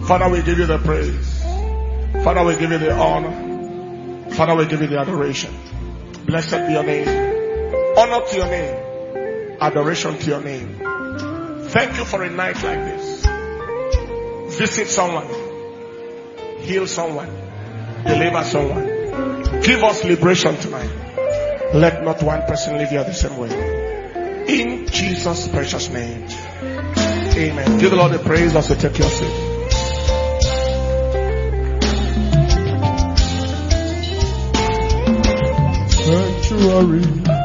Father, we give you the praise. Father, we give you the honor. Father, we give you the adoration. Blessed be your name. Honor to your name. Adoration to your name. Thank you for a night like this. Visit someone. Heal someone. Deliver someone. Give us liberation tonight. Let not one person leave here the same way. In Jesus' precious name. Amen. Give the Lord the praise as you take your seat. Sanctuary.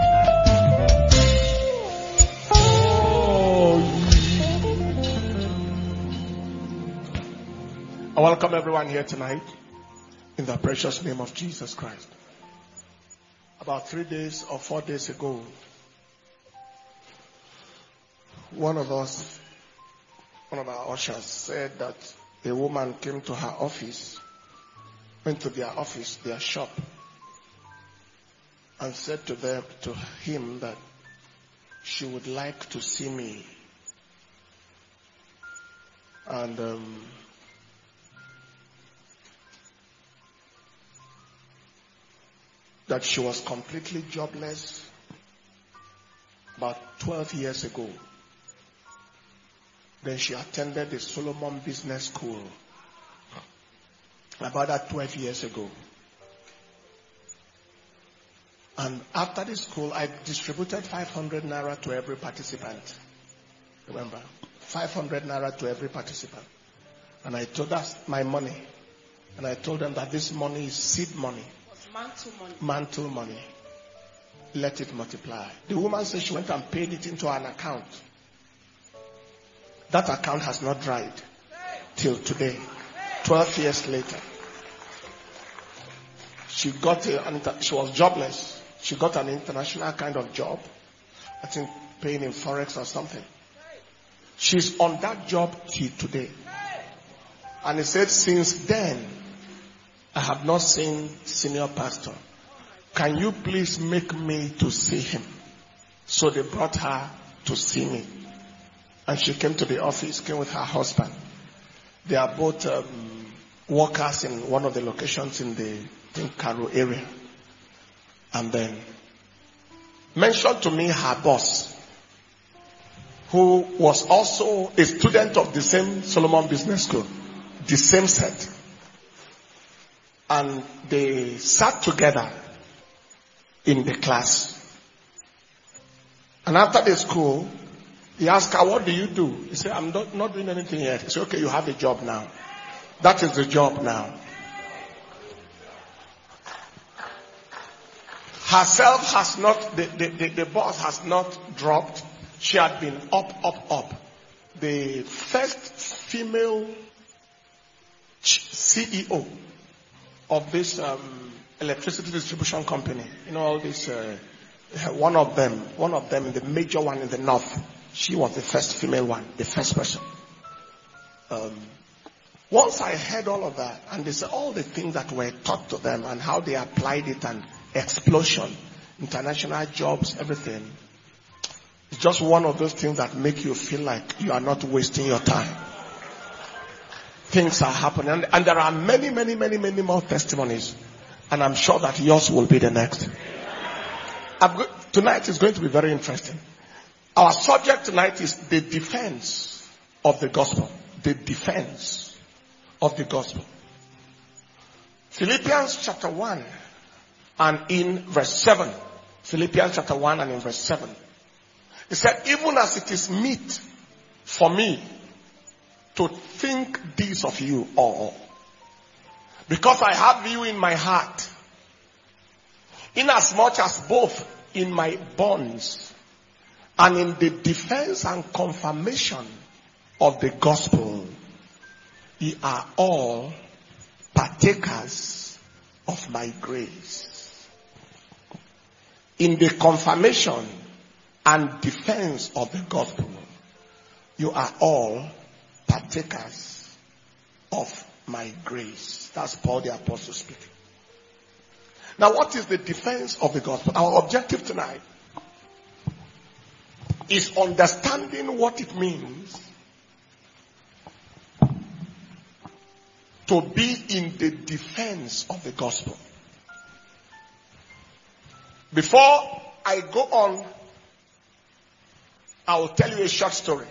I welcome everyone here tonight in the precious name of Jesus Christ. About 3 days or 4 days ago, one of our ushers said that a woman came to her office, went to their office, their shop, and said to him that she would like to see me. And that she was completely jobless about 12 years ago. Then she attended the Solomon Business School about that 12 years ago. And after the school, I distributed 500 naira to every participant. Remember, 500 naira to every participant. And I told us my money. And I told them that this money is seed money. Mantle money. Mantle money. Let it multiply. The woman said she went and paid it into an account. That account has not dried till today. 12 years later. She was jobless. She got an international kind of job. I think paying in Forex or something. She's on that job till today. And he said, since then, I have not seen senior pastor. Can you please make me to see him? So they brought her to see me. And she came to the office, came with her husband. They are both workers in one of the locations in the Karo area. And then mentioned to me her boss, who was also a student of the same Solomon Business School, the same set. And they sat together in the class. And after the school, he asked her, what do you do? He said, I'm not doing anything yet. He said, okay, you have a job now. That is the job now. Herself has not, the boss has not dropped. She had been up. The first female CEO of this electricity distribution company. You know, all this, one of them, the major one in the north. She was the first female one, the first person. Once I heard all of that, and they said all the things that were taught to them and how they applied it, and explosion, international jobs, everything. It's just one of those things that make you feel like you are not wasting your time. Things are happening. And there are many more testimonies. And I'm sure that yours will be the next. Tonight is going to be very interesting. Our subject tonight is the defense of the gospel. The defense of the gospel. Philippians chapter 1 and in verse 7. Philippians chapter 1 and in verse 7. He said, even as it is meet for me to think this of you all, because I have you in my heart, inasmuch as both in my bonds and in the defense and confirmation of the gospel, ye are all partakers of my grace. In the confirmation and defense of the gospel, you are all partakers of my grace. That's Paul the Apostle speaking. Now, what is the defense of the gospel? Our objective tonight is understanding what it means to be in the defense of the gospel. Before I go on, I will tell you a short story.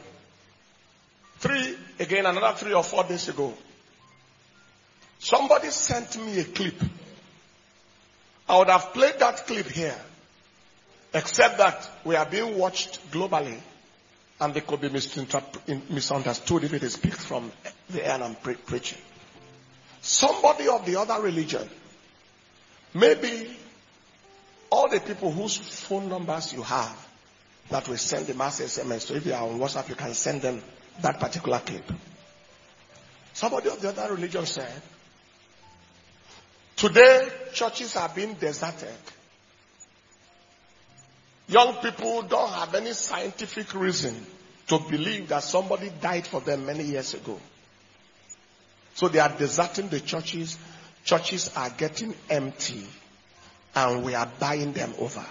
Another 3 or 4 days ago, somebody sent me a clip. I would have played that clip here, except that we are being watched globally, and they could be misunderstood if it is picked from the air and I'm preaching. Somebody of the other religion, maybe all the people whose phone numbers you have that will send the mass SMS, so if you are on WhatsApp, you can send them that particular clip. Somebody of the other religion said, today churches are being deserted. Young people don't have any scientific reason to believe that somebody died for them many years ago. So they are deserting the churches. Churches are getting empty, and we are buying them over.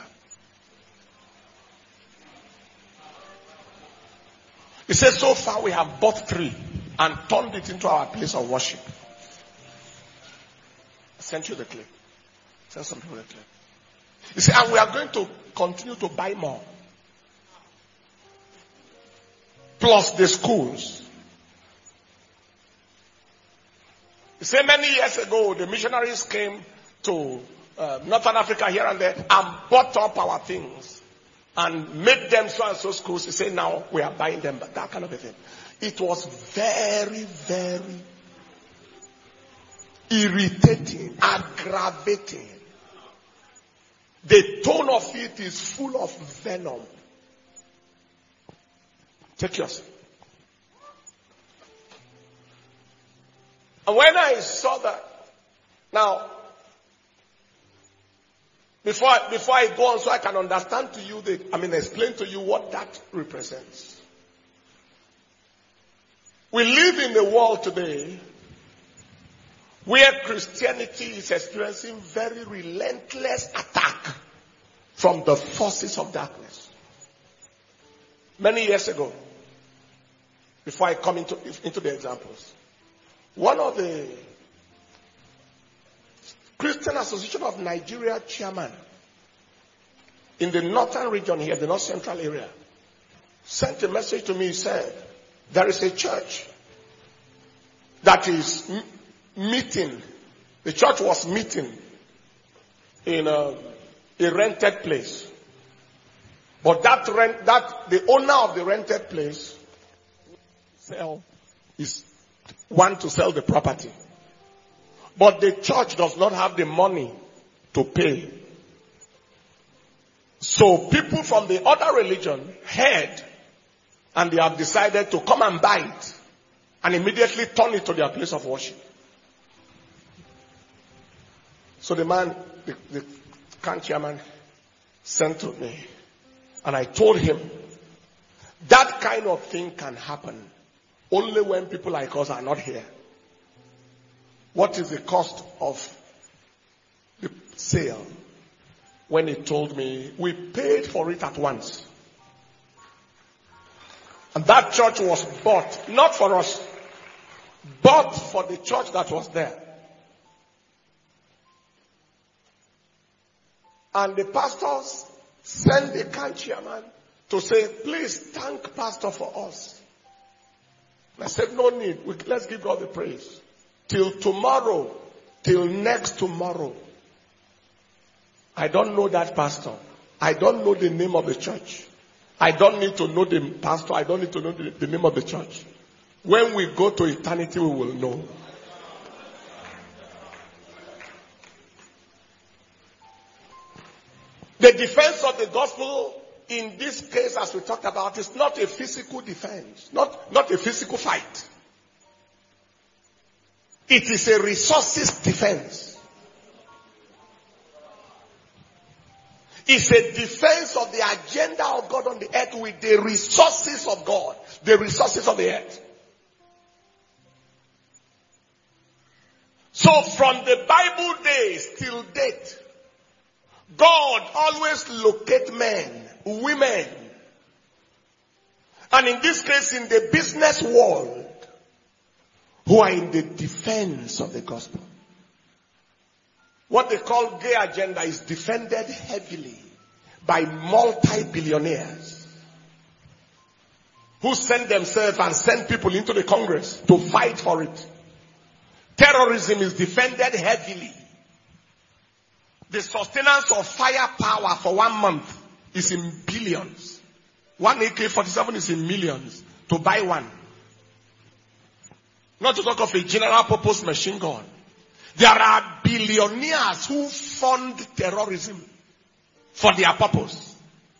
He says, so far we have bought 3 and turned it into our place of worship. I sent you the clip. Send some people the clip. He said, and we are going to continue to buy more. Plus the schools. He said many years ago, the missionaries came to Northern Africa here and there and bought up our things and made them so and so schools. He said, now we are buying them, but that kind of a thing. It was very, very irritating, aggravating. The tone of it is full of venom. Take yours. And when I saw that, now, before I go on so I can understand to you, explain to you what that represents. We live in a world today where Christianity is experiencing very relentless attack from the forces of darkness. Many years ago, before I come into the examples, one of the Christian Association of Nigeria chairman in the northern region here, the north central area, sent a message to me. He said, there is a church that is meeting. The church was meeting in a rented place. But the owner of the rented place want to sell the property. But the church does not have the money to pay. So people from the other religion heard, and they have decided to come and buy it and immediately turn it to their place of worship. So the man, the camp chairman, sent to me, and I told him that kind of thing can happen only when people like us are not here. What is the cost of the sale? When he told me, we paid for it at once. And that church was bought, not for us, bought for the church that was there. And the pastors sent the camp chairman to say, please thank pastor for us. And I said, no need. Let's give God the praise. Till tomorrow, till next tomorrow. I don't know that pastor. I don't know the name of the church. I don't need to know the pastor. I don't need to know the name of the church. When we go to eternity, we will know. The defense of the gospel in this case, as we talked about, is not a physical defense, not a physical fight. It is a resources defense. It's a defense of the agenda of God on the earth with the resources of God, the resources of the earth. So from the Bible days till date, God always locates men, women, and in this case in the business world, who are in the defense of the gospel. What they call gay agenda is defended heavily by multi-billionaires who send themselves and send people into the Congress to fight for it. Terrorism is defended heavily. The sustenance of firepower for 1 month is in billions. One AK-47 is in millions to buy one. Not to talk of a general purpose machine gun. There are billionaires who fund terrorism for their purpose.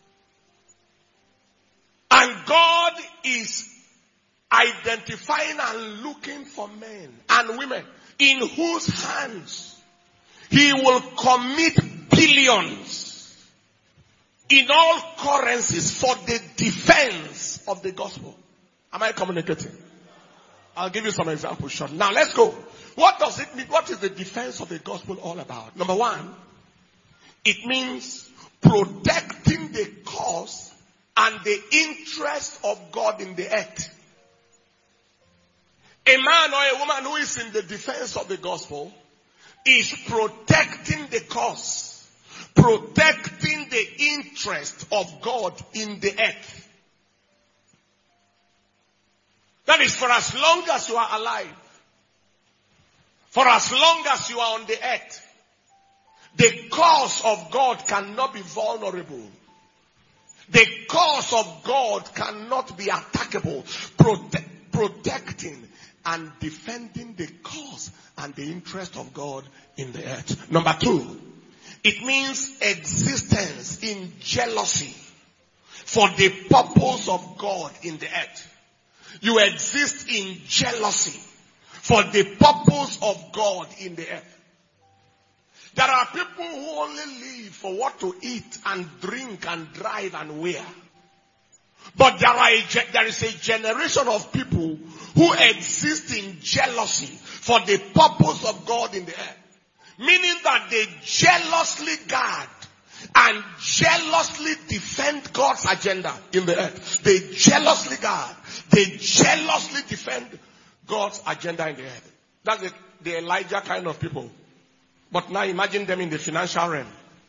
And God is identifying and looking for men and women in whose hands He will commit billions in all currencies for the defense of the gospel. Am I communicating? I'll give you some examples short. Now let's go. What does it mean? What is the defense of the gospel all about? Number one, it means protecting the cause and the interest of God in the earth. A man or a woman who is in the defense of the gospel is protecting the cause, protecting the interest of God in the earth. That is for as long as you are alive, for as long as you are on the earth, the cause of God cannot be vulnerable. The cause of God cannot be attackable. Protecting and defending the cause and the interest of God in the earth. Number two, it means existence in jealousy for the purpose of God in the earth. You exist in jealousy for the purpose of God in the earth. There are people who only live for what to eat and drink and drive and wear. But there is a generation of people who exist in jealousy for the purpose of God in the earth. Meaning that they jealously guard and jealously defend God's agenda in the earth. They jealously guard. They jealously defend God's agenda in the earth. That's the Elijah kind of people. But now imagine them in the financial realm.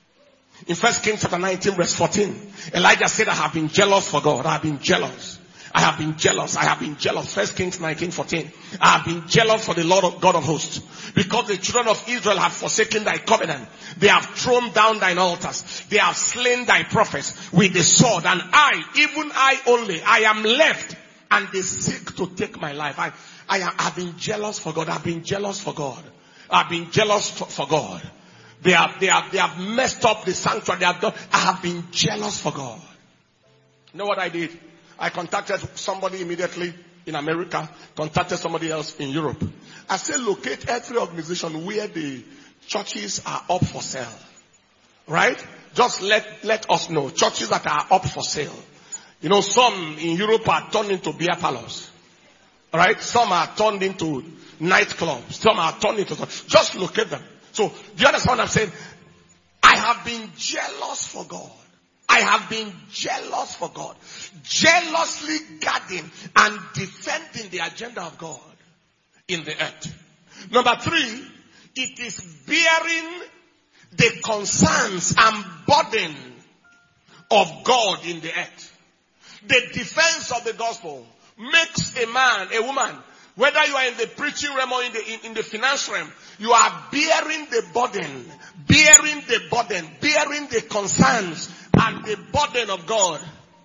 In 1 Kings chapter 19 verse 14, Elijah said, I have been jealous for God. I have been jealous. I have been jealous. I have been jealous. 1 Kings 19:14. I have been jealous for the Lord God of hosts. Because the children of Israel have forsaken thy covenant. They have thrown down thine altars. They have slain thy prophets with the sword. And I, even I only, I am left. And they seek to take my life. I have been jealous for God. I've been jealous for God. I've been jealous for God. They have messed up the sanctuary. I have been jealous for God. You know what I did? I contacted somebody immediately in America, contacted somebody else in Europe. I said, locate every organization where the churches are up for sale. Right? Just let us know. Churches that are up for sale. You know, some in Europe are turned into beer parlors. Right? Some are turned into nightclubs. Some are turned into... Just locate them. So, do you understand what I'm saying? I have been jealous for God. I have been jealous for God. Jealously guarding and defending the agenda of God in the earth. Number three, it is bearing the concerns and burden of God in the earth. The defense of the gospel makes a man, a woman, whether you are in the preaching realm or in the finance realm, you are bearing the burden, bearing the concerns and the burden of God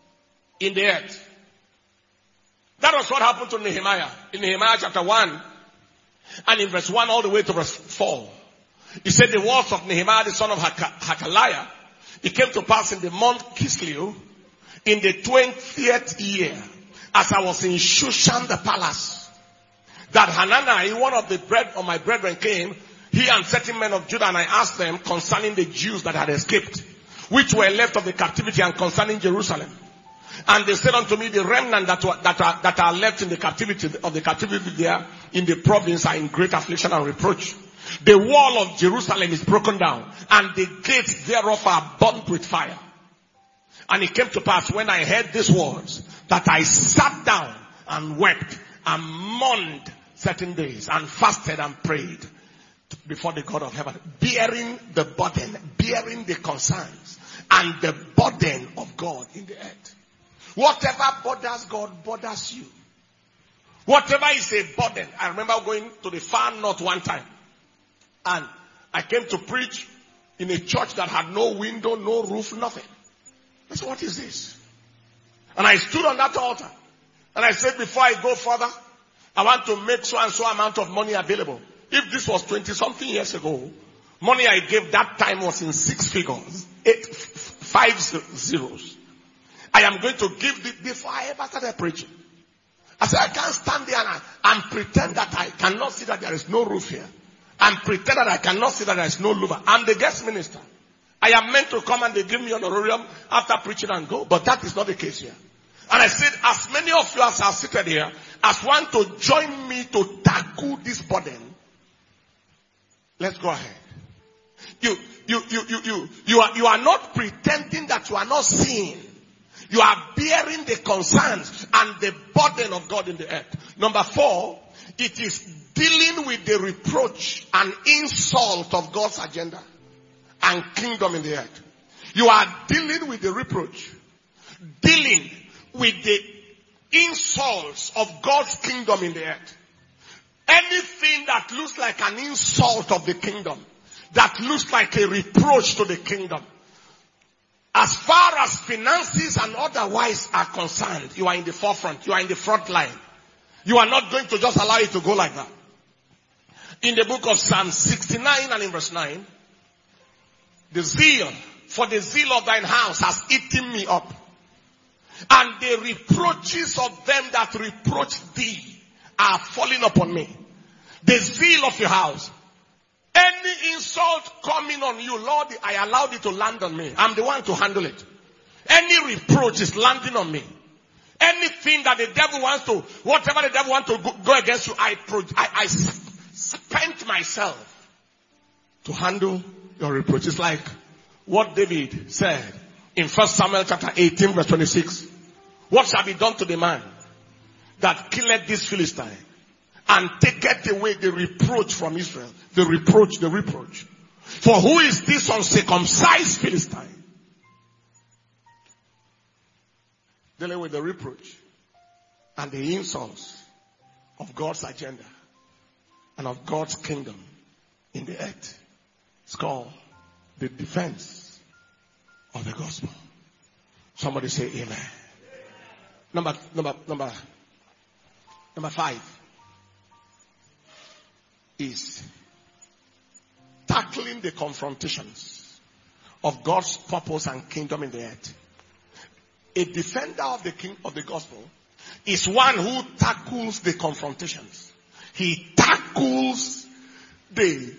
in the earth. That was what happened to Nehemiah. In Nehemiah chapter 1 and in verse 1 all the way to verse 4. He said the words of Nehemiah the son of Hakaliah. It came to pass in the month Kislev in the 20th year as I was in Shushan the palace, that Hanani, one of my brethren came, he and certain men of Judah, and I asked them concerning the Jews that had escaped, which were left of the captivity, and concerning Jerusalem. And they said unto me, the remnant that are left in the captivity there in the province are in great affliction and reproach. The wall of Jerusalem is broken down, and the gates thereof are burnt with fire. And it came to pass when I heard these words that I sat down and wept and mourned certain days and fasted and prayed before the God of heaven, bearing the burden, bearing the concerns and the burden of God in the earth. Whatever bothers God bothers you. Whatever is a burden. I remember going to the far north one time, and I came to preach in a church that had no window, no roof, nothing. I said, what is this? And I stood on that altar and I said, before I go further, I want to make so and so amount of money available. If this was 20 something years ago, money I gave that time was in 6 figures, 5 zeros. I am going to give this before I ever started preaching. I said, I can't stand there and pretend that I cannot see that there is no roof here. And pretend that I cannot see that there is no louver. I'm the guest minister. I am meant to come and they give me an honorarium after preaching and go. But that is not the case here. And I said, as many of you as are seated here, as want to join me to tackle this burden, let's go ahead. You are not pretending that you are not seeing. You are bearing the concerns and the burden of God in the earth. Number 4, it is dealing with the reproach and insult of God's agenda and kingdom in the earth. You are dealing with the reproach, dealing with the insults of God's kingdom in the earth. Anything that looks like an insult of the kingdom, that looks like a reproach to the kingdom. As far as finances and otherwise are concerned, you are in the forefront. You are in the front line. You are not going to just allow it to go like that. In the book of Psalm 69 and in verse 9, the zeal of thine house has eaten me up. And the reproaches of them that reproach thee are falling upon me. The zeal of your house. Any insult coming on you, Lord, I allowed it to land on me. I'm the one to handle it. Any reproach is landing on me. Anything that the devil wants to, whatever the devil wants to go against you, I spent myself to handle your reproach. It's like what David said in 1 Samuel chapter 18 verse 26. What shall be done to the man that killeth this Philistine and taketh away the reproach from Israel? The reproach. For who is this uncircumcised Philistine? Dealing with the reproach and the insults of God's agenda and of God's kingdom in the earth. It's called the defense of the gospel. Somebody say amen. Number 5 is tackling the confrontations of God's purpose and kingdom in the earth. A defender of the gospel is one who tackles the confrontations. He tackles the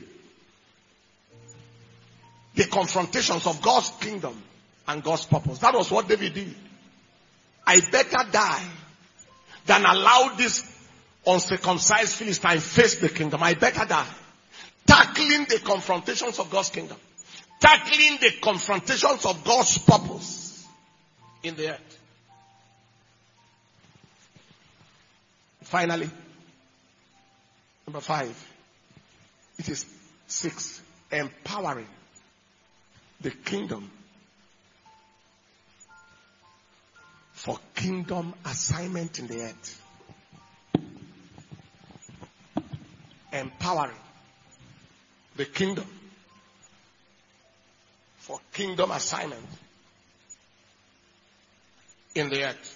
confrontations of God's kingdom and God's purpose. That was what David did. I better die than allow this uncircumcised Philistine face the kingdom. I better die. Tackling the confrontations of God's kingdom. Tackling the confrontations of God's purpose in the earth. Finally, number 5. It is 6. Empowering the kingdom for kingdom assignment in the earth. Empowering the kingdom for kingdom assignment in the earth.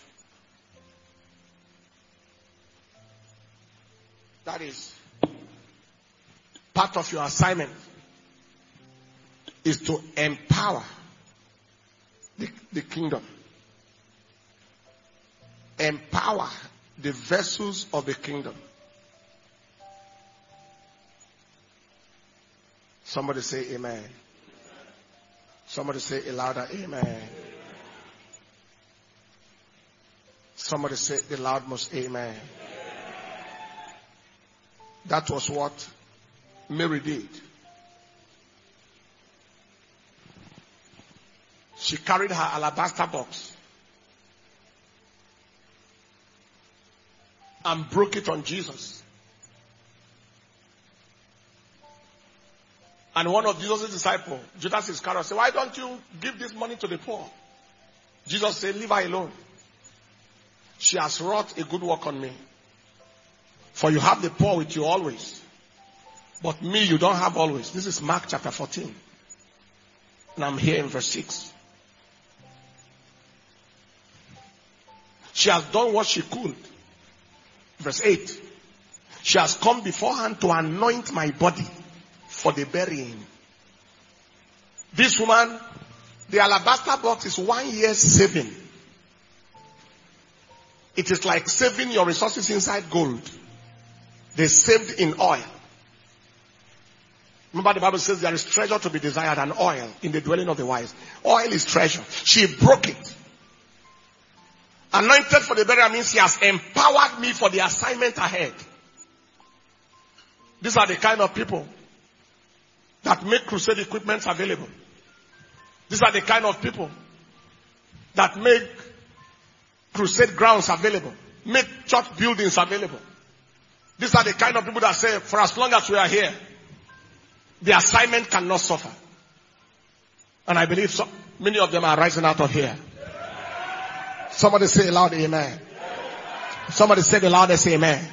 That is part of your assignment, is to empower the kingdom. Empower the vessels of the kingdom. Somebody say amen. Somebody say a louder amen. Somebody say the loudmost amen. That was what Mary did. She carried her alabaster box and broke it on Jesus And one of Jesus' disciples, Judas Iscariot, said, why don't you give this money to the poor? Jesus said, leave her alone. She has wrought a good work on me. For you have the poor with you always. But me you don't have always. This is Mark chapter 14. And I'm here in verse 6. She has done what she could. Verse 8. She has come beforehand to anoint my body for the burying. This woman, the alabaster box is 1 year's saving. It is like saving your resources inside gold. They saved in oil. Remember the Bible says there is treasure to be desired and oil in the dwelling of the wise. Oil is treasure. She broke it. Anointed for the burial means he has empowered me for the assignment ahead. These are the kind of people that make crusade equipment available. These are the kind of people that make crusade grounds available. Make church buildings available. These are the kind of people that say, for as long as we are here, the assignment cannot suffer. And I believe so many of them are rising out of here. Somebody say loud amen. Somebody say the loudest amen.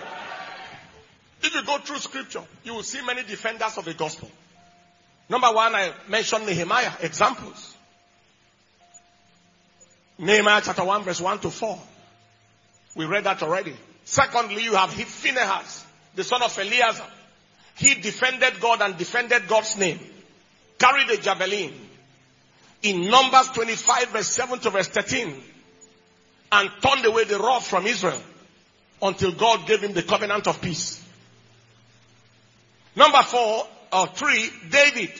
If you go through scripture, you will see many defenders of the gospel. Number one, I mentioned Nehemiah. Examples. Nehemiah chapter 1 verse 1 to 4. We read that already. Secondly, you have Phinehas, the son of Eleazar. He defended God and defended God's name. Carried a javelin. In Numbers 25 verse 7 to verse 13. And turned away the wrath from Israel. Until God gave him the covenant of peace. Number 3, David.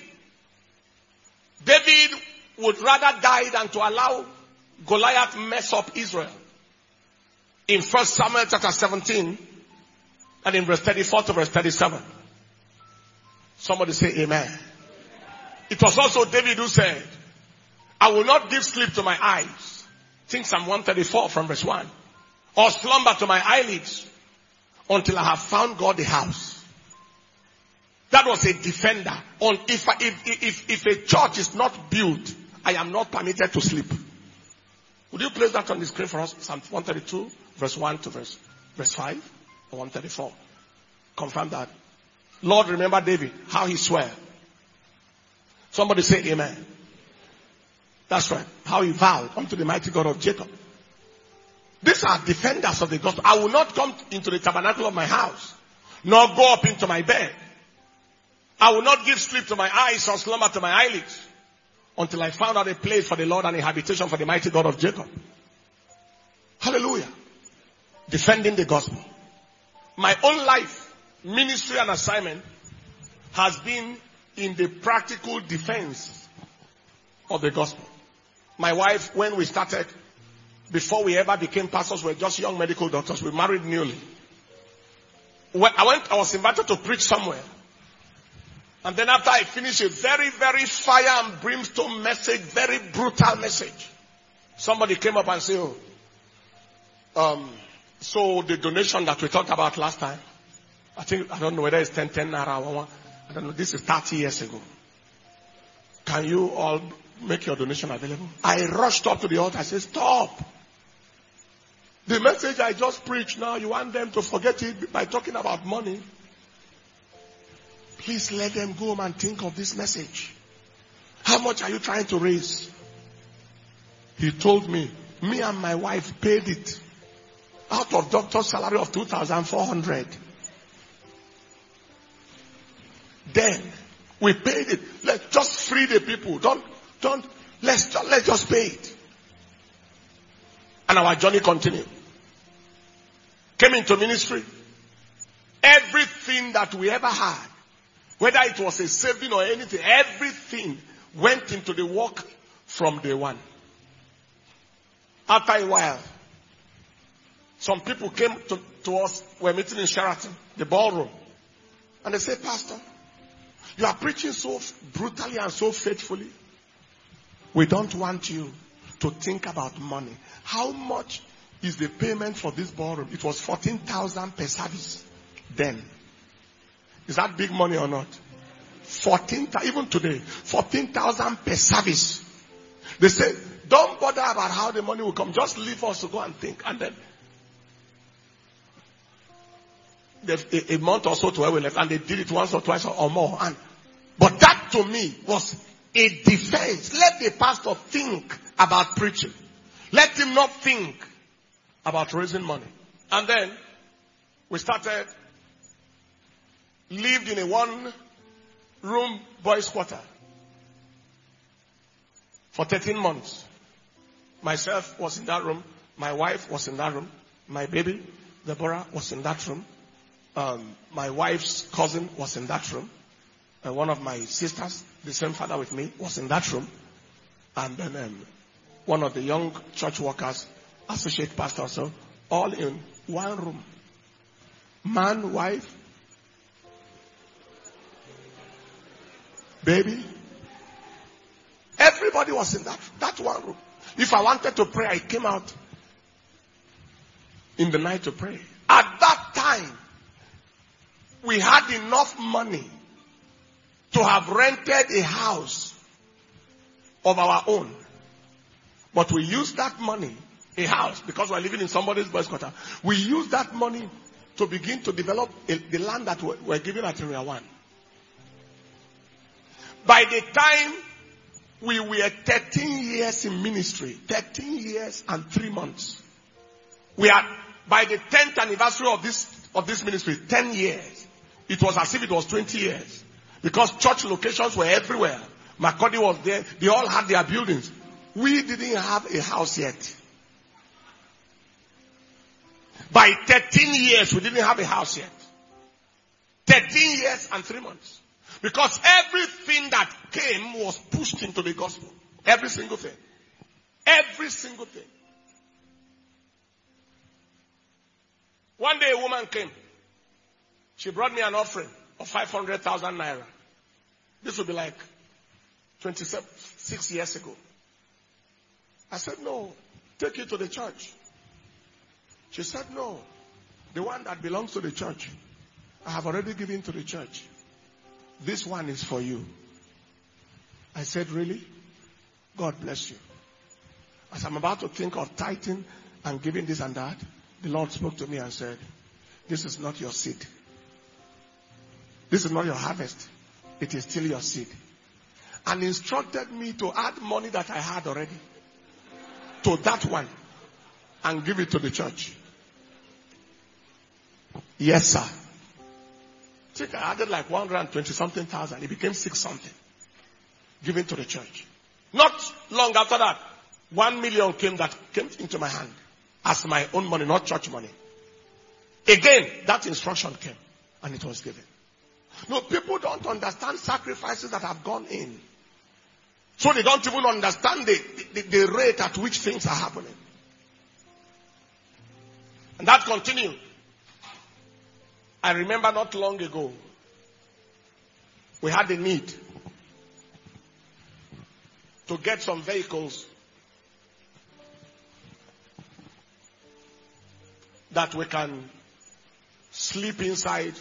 David would rather die than to allow Goliath mess up Israel. In 1 Samuel chapter 17 and in verse 34 to verse 37. Somebody say amen. It was also David who said, I will not give sleep to my eyes. Think Psalm 134 from verse 1. Or slumber to my eyelids until I have found God the house. That was a defender. If a church is not built, I am not permitted to sleep. Would you place that on the screen for us? Psalm 132, verse 1 to verse 5, or 134. Confirm that. Lord, remember David, how he swore. Somebody say amen. That's right. How he vowed unto the mighty God of Jacob. These are defenders of the gospel. I will not come into the tabernacle of my house, nor go up into my bed. I will not give sleep to my eyes or slumber to my eyelids until I found out a place for the Lord and a habitation for the mighty God of Jacob. Hallelujah. Defending the gospel. My own life, ministry and assignment has been in the practical defense of the gospel. My wife, when we started, before we ever became pastors, we were just young medical doctors. We married newly. When I was invited to preach somewhere. And then after I finished a very, very fire and brimstone message, very brutal message, somebody came up and said, so the donation that we talked about last time, I don't know whether it's 10 naira, I don't know, this is 30 years ago. Can you all make your donation available? I rushed up to the altar. I said, stop. The message I just preached now, you want them to forget it by talking about money? Please let them go home and think of this message. How much are you trying to raise? He told me and my wife paid it out of doctor's salary of 2,400. Then we paid it. Let's just free the people. Let's just pay it. And our journey continued. Came into ministry. Everything that we ever had, whether it was a saving or anything, everything went into the work from day one. After a while, some people came to us. We were meeting in Sheraton, the ballroom. And they said, Pastor, you are preaching so brutally and so faithfully. We don't want you to think about money. How much is the payment for this ballroom? It was 14,000 per service then. Is that big money or not? 14,000, even today, 14,000 per service. They say, don't bother about how the money will come. Just leave us to go and think. And then, a month or so to where we left, and they did it once or twice or more. But that to me was a defense. Let the pastor think about preaching. Let him not think about raising money. And then we started, lived in a one-room boys' quarter for 13 months. Myself was in that room. My wife was in that room. My baby, Deborah, was in that room. My wife's cousin was in that room. One of my sisters, the same father with me, was in that room. And then one of the young church workers, associate pastor, so all in one room. Man, wife, baby. Everybody was in that one room. If I wanted to pray, I came out in the night to pray. At that time, we had enough money to have rented a house of our own. But we used that money, a house, because we're living in somebody's boys' quarter. We used that money to begin to develop the land that we're given at Area 1. By the time we were 13 years in ministry, 13 years and 3 months. We are, by the 10th anniversary of this ministry, 10 years. It was as if it was 20 years. Because church locations were everywhere. Makodi was there. They all had their buildings. We didn't have a house yet. By 13 years, we didn't have a house yet. 13 years and 3 months. Because everything that came was pushed into the gospel. Every single thing. Every single thing. One day a woman came. She brought me an offering of 500,000 naira. This would be like 26 years ago. I said, no, take it to the church. She said, no, the one that belongs to the church, I have already given to the church. This one is for you. I said, really? God bless you. As I'm about to think of tithing and giving this and that, the Lord spoke to me and said, this is not your seed. This is not your harvest. It is still your seed. And instructed me to add money that I had already to that one and give it to the church. Yes, sir. I think I added like 120 something thousand. It became 6 something. Given to the church. Not long after that, 1 million came into my hand as my own money, not church money. Again, that instruction came and it was given. No, people don't understand sacrifices that have gone in. So they don't even understand the rate at which things are happening. And that continued. I remember not long ago, we had a need to get some vehicles that we can sleep inside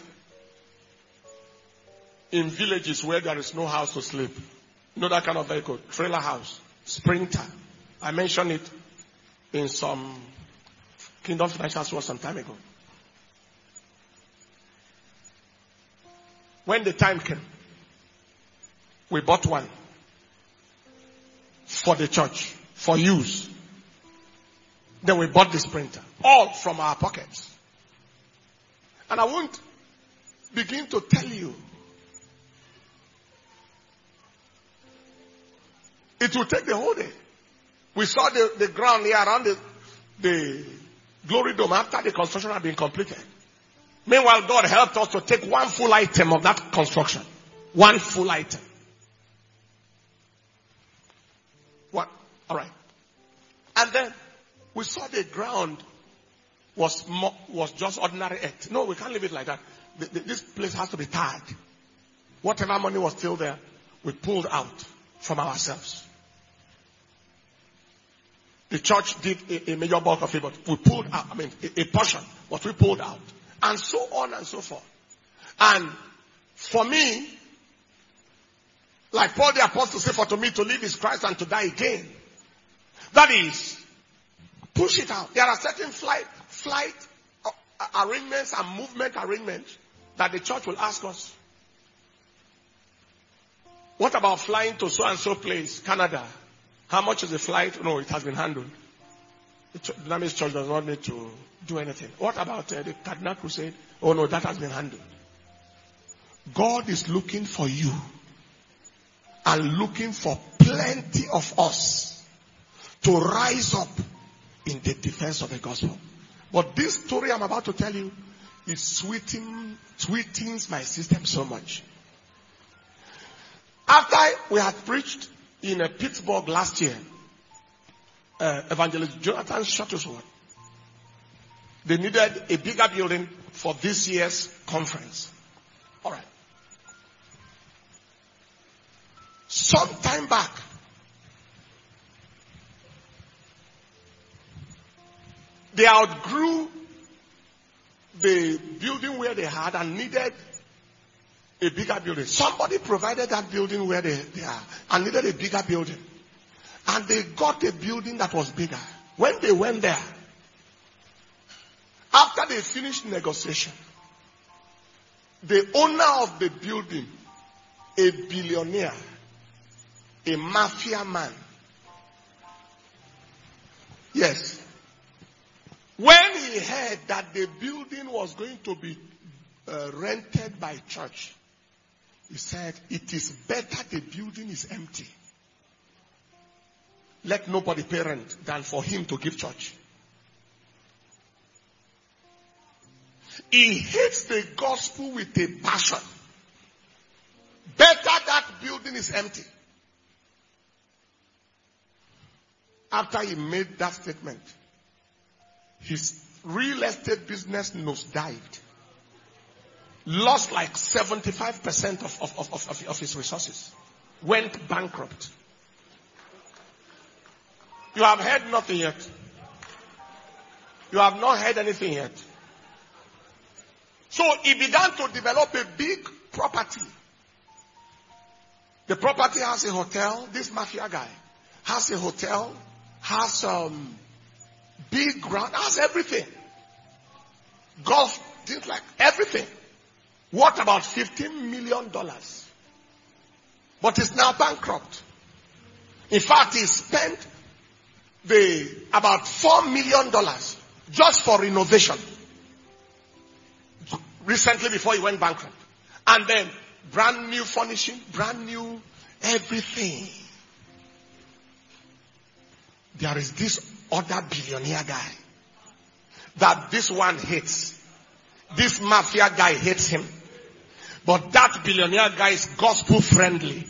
in villages where there is no house to sleep. You know that kind of vehicle? Trailer house. Sprinter. I mentioned it in some Kingdom Financial Source some time ago. When the time came, we bought one for the church, for use. Then we bought the Sprinter, all from our pockets. And I won't begin to tell you. It will take the whole day. We saw the ground here around the Glory Dome after the construction had been completed. Meanwhile, God helped us to take one full item of that construction. One full item. What? All right. And then we saw the ground was just ordinary earth. No, we can't leave it like that. This place has to be tarred. Whatever money was still there, we pulled out from ourselves. The church did a major bulk of it, but we pulled out, a portion, but we pulled out. And so on and so forth. And for me, Like Paul the apostle said, for to me to live is Christ and to die again. That is, push it out. There are certain flight arrangements and movement arrangements that the church will ask us. What about flying to so and so place, Canada? How much is the flight? No, it has been handled. The Dunamis Church does not need to do anything. What about the Cardinal Crusade? Oh no, that has been handled. God is looking for you and looking for plenty of us to rise up in the defense of the gospel. But this story I'm about to tell you is sweetens my system so much. After we had preached in Pittsburgh last year, Evangelist Jonathan Shuttlesworth, they needed a bigger building for this year's conference. All right. Some time back, they outgrew the building where they had and needed a bigger building. Somebody provided that building where they are and needed a bigger building. And they got a building that was bigger. When they went there, after they finished negotiation, the owner of the building, a billionaire, a mafia man, yes, when he heard that the building was going to be rented by church, he said, it is better the building is empty. Let nobody pay rent than for him to give church. He hates the gospel with a passion. Better that building is empty. After he made that statement, his real estate business nosedived. Lost like 75% of his resources. Went bankrupt. You have heard nothing yet. You have not heard anything yet. So he began to develop a big property. The property has a hotel. This mafia guy has a hotel, has big ground, has everything. Golf, things like everything. What about $15 million? But it's now bankrupt. In fact, he spent about $4 million just for renovation. Recently before he went bankrupt. And then brand new furnishing, brand new everything. There is this other billionaire guy that this one hates. This mafia guy hates him. But that billionaire guy is gospel friendly.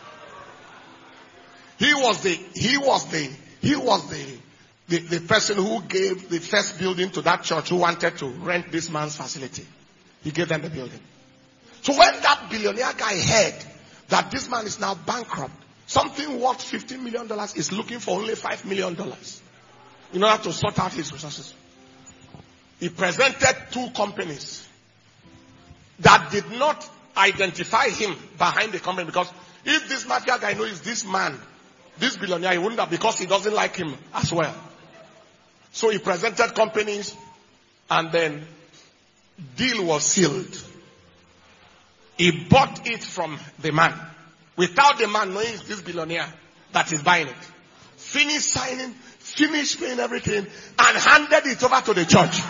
He was the person who gave the first building to that church who wanted to rent this man's facility. He gave them the building. So when that billionaire guy heard that this man is now bankrupt, something worth $15 million is looking for only $5 million in order to sort out his resources. He presented two companies that did not identify him behind the company, because if this mafia guy knows this man, this billionaire, he wouldn't have, because he doesn't like him as well. So he presented companies and then deal was sealed. He bought it from the man without the man knowing it's this billionaire that is buying it. Finished signing, finished paying everything, and handed it over to the church.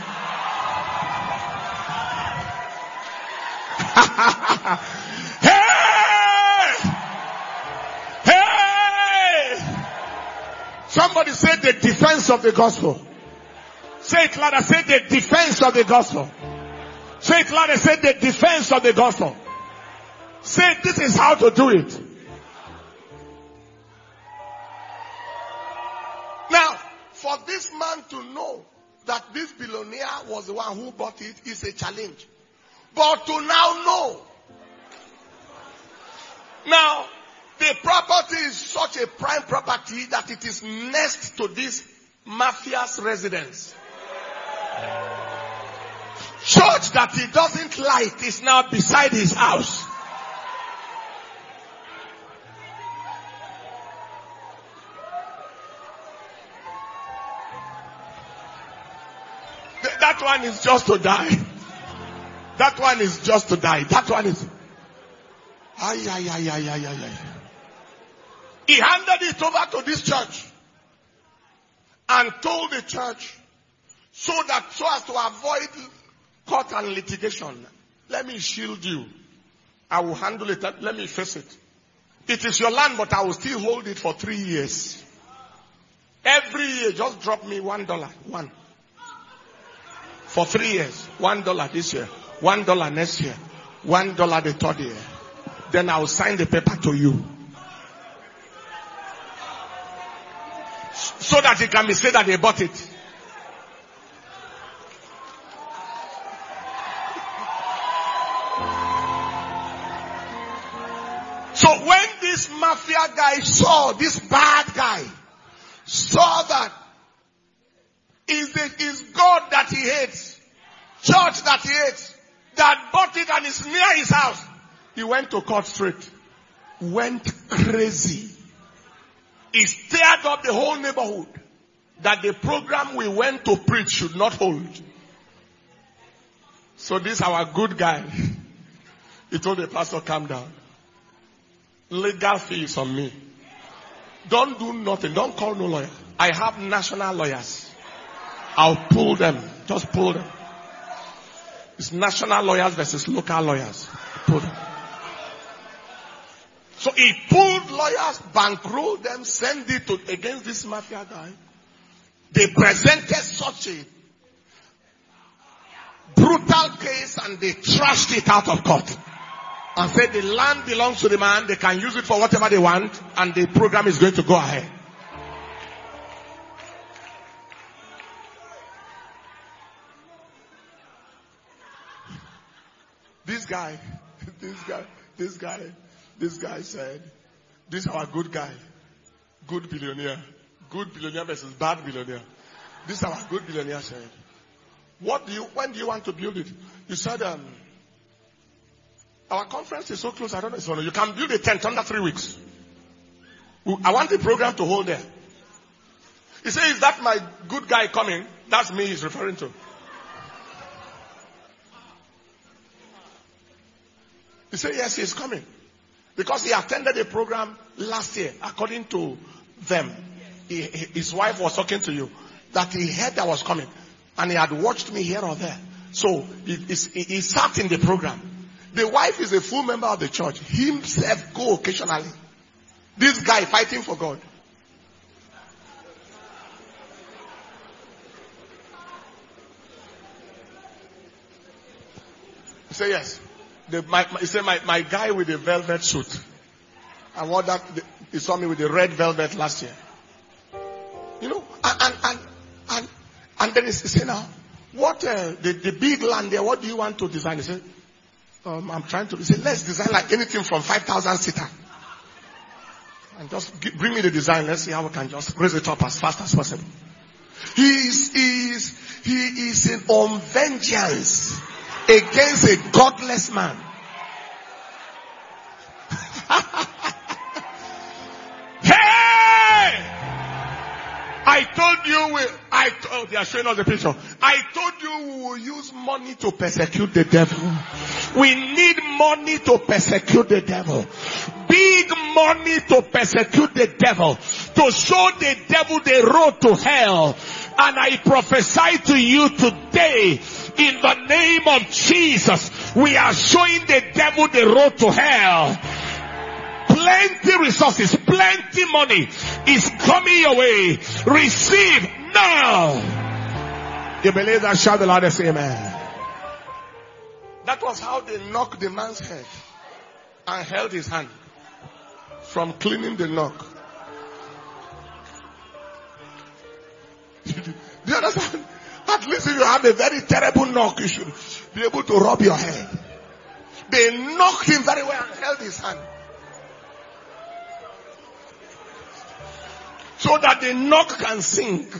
Hey! Hey! Somebody say the defense of the gospel. Say it louder. Say the defense of the gospel. Say it louder. Say the defense of the gospel. Say this is how to do it. Now, for this man to know that this billionaire was the one who bought it is a challenge. But to now know. Now, the property is such a prime property that it is next to this mafia's residence. Church that he doesn't like is now beside his house. one is just to die. That one is just to die. That one is. He handed it over to this church and told the church so as to avoid court and litigation. Let me shield you. I will handle it. Let me face it. It is your land, but I will still hold it for 3 years. Every year, just drop me $1. One. For 3 years. $1 this year. $1 next year. $1 the third year. Then I will sign the paper to you. So that it can be said that they bought it. So when this mafia guy saw, this bad guy, saw that is God that he hates, church that he hates, that bought it and is near his house, he went to court straight. Went crazy. He stirred up the whole neighborhood that the program we went to preach should not hold. So this our good guy, he told the pastor, calm down. Legal fees on me. Don't do nothing. Don't call no lawyer. I have national lawyers. I'll pull them. Just pull them. It's national lawyers versus local lawyers. Pull them. So he pulled lawyers, bankrolled them, sent it against this mafia guy. They presented such a brutal case and they trashed it out of court. And said the land belongs to the man, they can use it for whatever they want, and the program is going to go ahead. This guy said, this is our good guy. Good billionaire. Good billionaire versus bad billionaire. This is our good billionaire said, when do you want to build it? You said, our conference is so close, I don't know. So you can build a tent under 3 weeks. I want the program to hold there. He said, is that my good guy coming? That's me he's referring to. He said, yes, he's coming. Because he attended a program last year, according to them. His wife was talking to you, that he heard I was coming. And he had watched me here or there. So he sat in the program. The wife is a full member of the church. Himself go occasionally. This guy fighting for God. He said yes. He said my guy with the velvet suit. And what that he saw me with the red velvet last year. You know, and then he said now, what the big land there? What do you want to design? He said, I'm trying to say, let's design like anything from 5,000 seater. And just bring me the design. Let's see how we can just raise it up as fast as possible. He is on vengeance against a godless man. Hey! I told you they are showing us the picture. I told you we will use money to persecute the devil. We need money to persecute the devil. Big money to persecute the devil. To show the devil the road to hell. And I prophesy to you today, in the name of Jesus, we are showing the devil the road to hell. Plenty resources, plenty money is coming your way. Receive now. You believe that? Shout the loudest amen. That was how they knocked the man's head and held his hand from cleaning the knock. Do you understand? At least if you have a very terrible knock, you should be able to rub your head. They knocked him very well and held his hand. So that the knock can sink.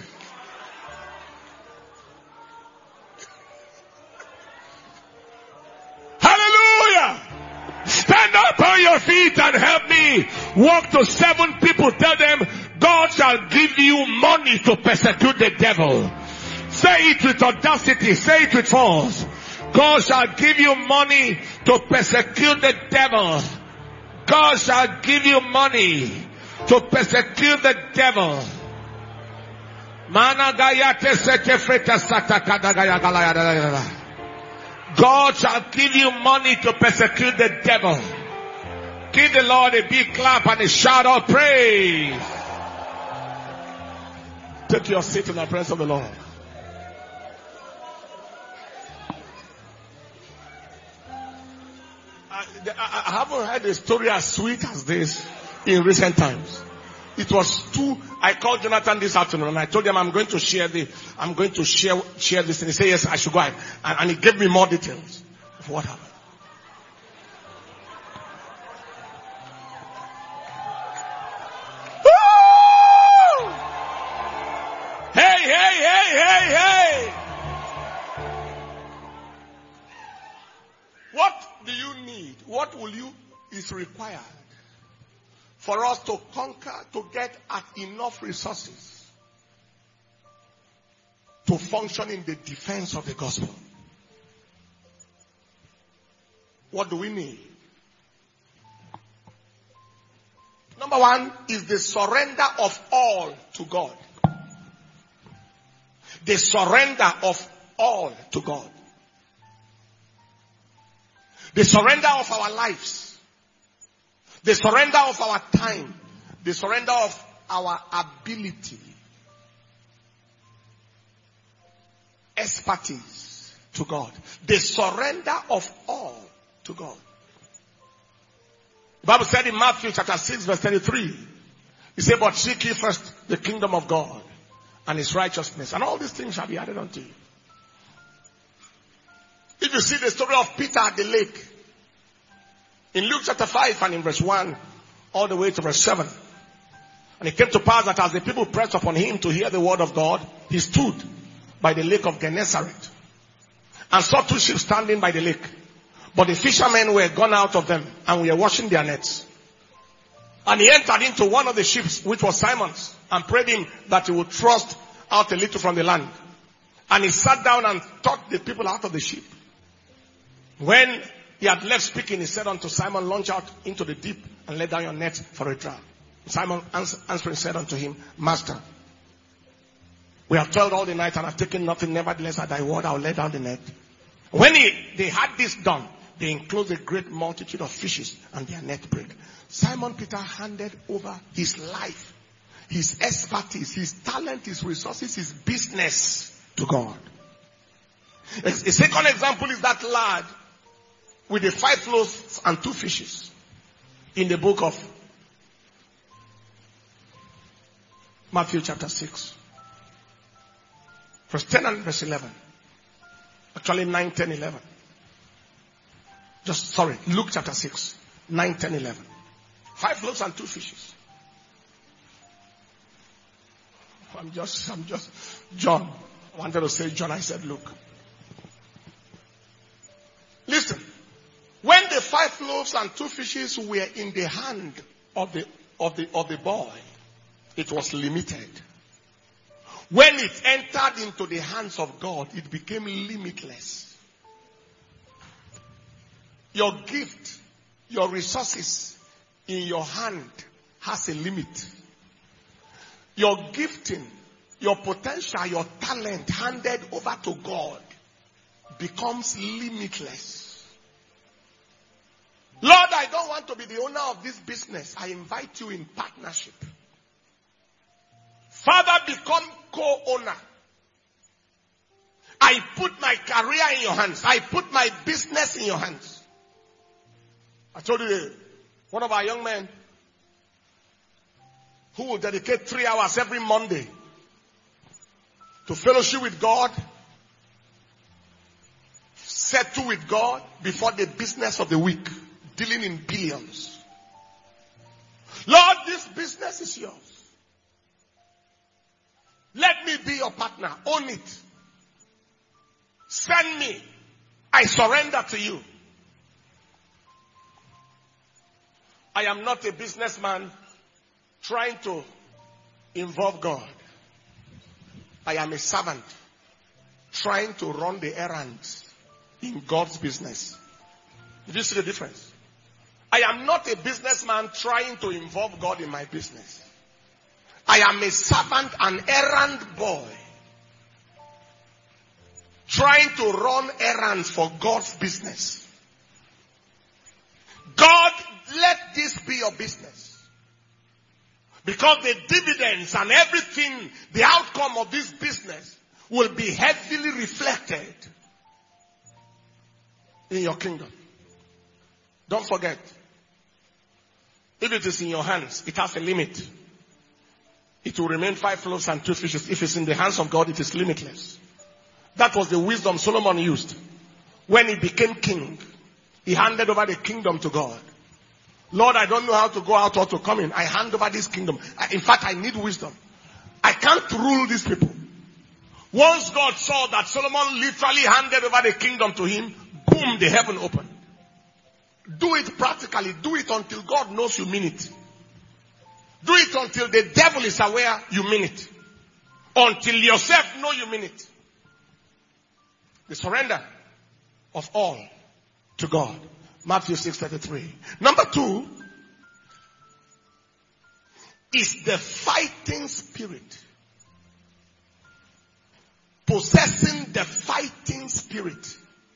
Hallelujah! Stand up on your feet and help me. Walk to 7 people. Tell them, God shall give you money to persecute the devil. Say it with audacity. Say it with force. God shall give you money to persecute the devil. God shall give you money to persecute the devil. God shall give you money to persecute the devil. Give the Lord a big clap and a shout of praise. Take your seat in the presence of the Lord. I haven't heard a story as sweet as this in recent times. It was I called Jonathan this afternoon and I told him I'm going to share this. And he said, yes, I should go ahead. And he gave me more details of what happened. Woo! Hey. What do you need? What is required for us to conquer, to get at enough resources to function in the defense of the gospel? What do we need? Number one is the surrender of all to God. The surrender of all to God. The surrender of our lives. The surrender of our time. The surrender of our ability. Expertise to God. The surrender of all to God. The Bible said in Matthew chapter 6 verse 33. He said, but seek ye first the kingdom of God and his righteousness, and all these things shall be added unto you. If you see the story of Peter at the lake, in Luke chapter 5 and in verse 1 all the way to verse 7. And it came to pass that as the people pressed upon him to hear the word of God, he stood by the lake of Gennesaret and saw two ships standing by the lake. But the fishermen were gone out of them and were washing their nets. And he entered into one of the ships, which was Simon's, and prayed him that he would thrust out a little from the land. And he sat down and taught the people out of the ship. When he had left speaking, he said unto Simon, launch out into the deep and let down your net for a draught. Simon answering said unto him, Master, we have toiled all the night and have taken nothing. Nevertheless, at thy word I will let down the net. When they had this done, they enclosed a great multitude of fishes and their net brake. Simon Peter handed over his life, his expertise, his talent, his resources, his business to God. A second example is that lad with the 5 loaves and 2 fishes in the book of Matthew chapter 6. Verse 10 and verse 11. Actually 9, 10, 11. Luke chapter 6. 9, 10, 11. 5 loaves and 2 fishes. I'm just, John. I wanted to say John, I said Luke. Listen. When the 5 loaves and 2 fishes were in the hand of the boy, it was limited. When it entered into the hands of God, it became limitless. Your gift, your resources in your hand has a limit. Your gifting, your potential, your talent handed over to God becomes limitless. Lord, I don't want to be the owner of this business. I invite you in partnership. Father, become co-owner. I put my career in your hands. I put my business in your hands. I told you, one of our young men who will dedicate 3 hours every Monday to fellowship with God, settle with God before the business of the week, dealing in billions. Lord, this business is yours. Let me be your partner. Own it. Send me. I surrender to you. I am not a businessman trying to involve God. I am a servant trying to run the errands in God's business. Did you see the difference? I am not a businessman trying to involve God in my business. I am a servant, an errand boy, trying to run errands for God's business. God, let this be your business. Because the dividends and everything, the outcome of this business will be heavily reflected in your kingdom. Don't forget, if it is in your hands, it has a limit. It will remain 5 loaves and 2 fishes. If it's in the hands of God, it is limitless. That was the wisdom Solomon used. When he became king, he handed over the kingdom to God. Lord, I don't know how to go out or to come in. I hand over this kingdom. In fact, I need wisdom. I can't rule these people. Once God saw that Solomon literally handed over the kingdom to him, boom, the heaven opened. Do it practically. Do it until God knows you mean it. Do it until the devil is aware you mean it. Until yourself know you mean it. The surrender of all to God. Matthew 6:33. Number 2 is the fighting spirit. Possessing the fighting spirit.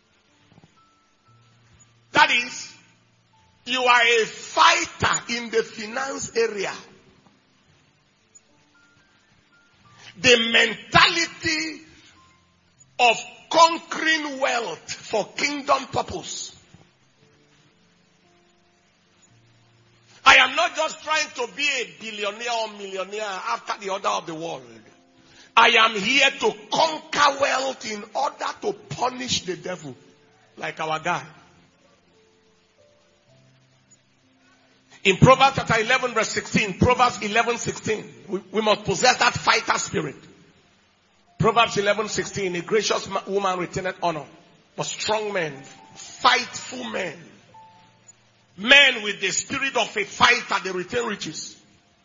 That is, you are a fighter in the finance area. The mentality of conquering wealth for kingdom purpose. I am not just trying to be a billionaire or millionaire after the order of the world. I am here to conquer wealth in order to punish the devil, like our guy. In Proverbs chapter 11 verse 16, Proverbs 11:16, we must possess that fighter spirit. Proverbs 11:16, a gracious woman retaineth honor, but strong men, fightful men, men with the spirit of a fighter, they retain riches.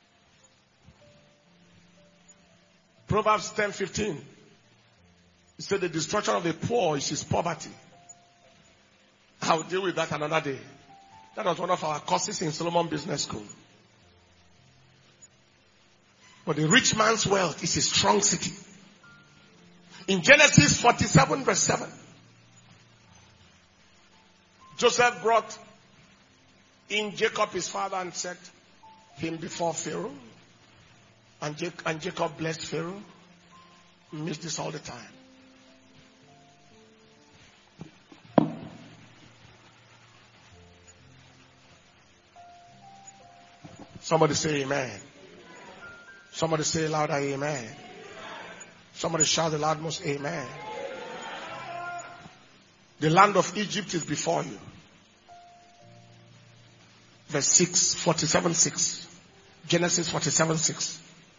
Proverbs 10:15, it said the destruction of the poor is his poverty. I'll deal with that another day. That was one of our courses in Solomon Business School. But the rich man's wealth is a strong city. In Genesis 47 verse 7, Joseph brought in Jacob his father and set him before Pharaoh. And Jacob blessed Pharaoh. We miss this all the time. Somebody say amen. Somebody say louder amen. Somebody shout the loudest amen. The land of Egypt is before you. Verse 6, 47:6. Genesis 47:6.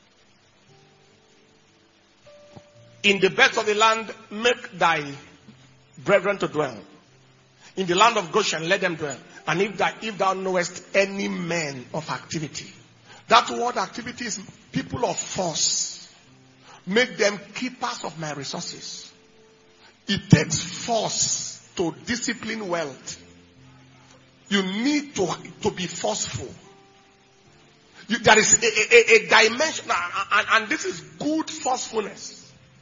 In the best of the land, make thy brethren to dwell. In the land of Goshen, let them dwell. And if thou knowest any men of activity. That word activity is people of force. Make them keepers of my resources. It takes force to discipline wealth. You need to be forceful. There is a dimension, and this is good forcefulness.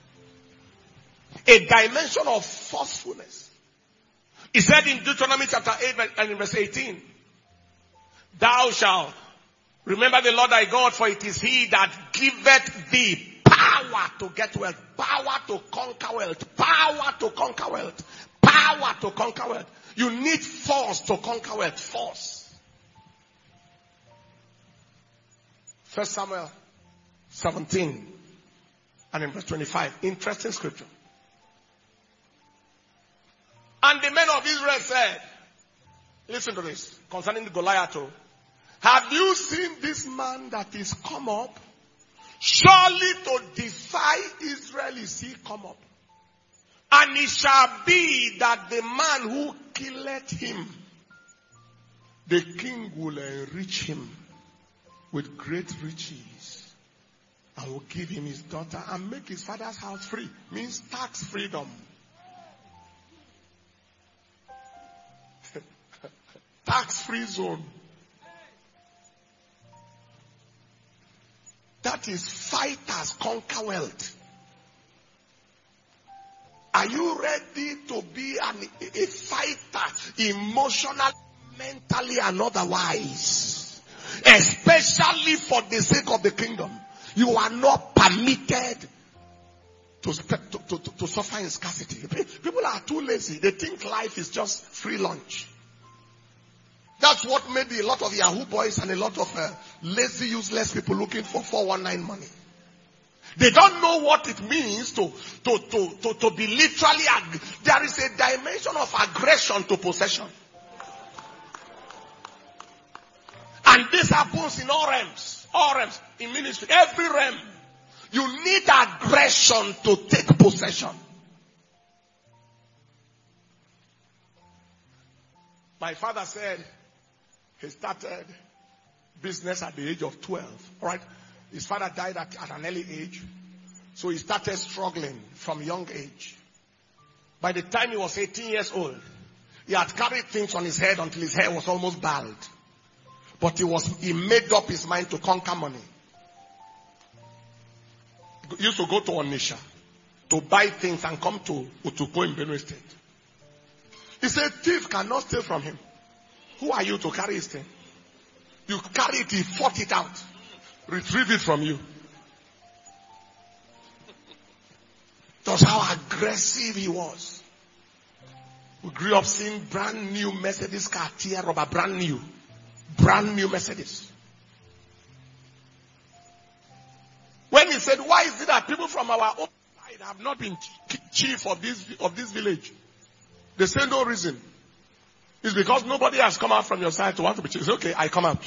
A dimension of forcefulness. He said in Deuteronomy chapter 8 and in verse 18, thou shalt remember the Lord thy God, for it is he that giveth thee power to get wealth, power to conquer wealth, power to conquer wealth, power to conquer wealth. You need force to conquer wealth, force. 1 Samuel 17 and in verse 25, interesting scripture. And the men of Israel said, listen to this, concerning the Goliath. Have you seen this man that is come up? Surely to defy Israel is he come up. And it shall be that the man who killeth him, the king will enrich him with great riches I will give him his daughter and make his father's house free. Means tax freedom. Tax-free zone. That is fighters conquer wealth. Are you ready to be a fighter, emotionally, mentally, and otherwise? Especially for the sake of the kingdom. You are not permitted to suffer in scarcity. People are too lazy. They think life is just free lunch. That's what made a lot of Yahoo boys and a lot of lazy, useless people looking for 419 money. They don't know what it means to be literally. There is a dimension of aggression to possession. And this happens in all realms. All realms. In ministry. Every realm. You need aggression to take possession. My father said he started business at the age of 12. Right? His father died at an early age. So he started struggling from young age. By the time he was 18 years old, he had carried things on his head until his hair was almost bald. But he made up his mind to conquer money. He used to go to Onitsha to buy things and come to Utupo in Benue State. He said, thief cannot steal from him. Who are you to carry his thing? You carry it, he fought it out. Retrieve it from you. That's how aggressive he was. We grew up seeing brand new Mercedes car, tear rubber, brand new Mercedes. When he said, why is it that people from our own side have not been chief of this village? They say no reason. It's because nobody has come out from your side to want to be chief. It's okay, I come out.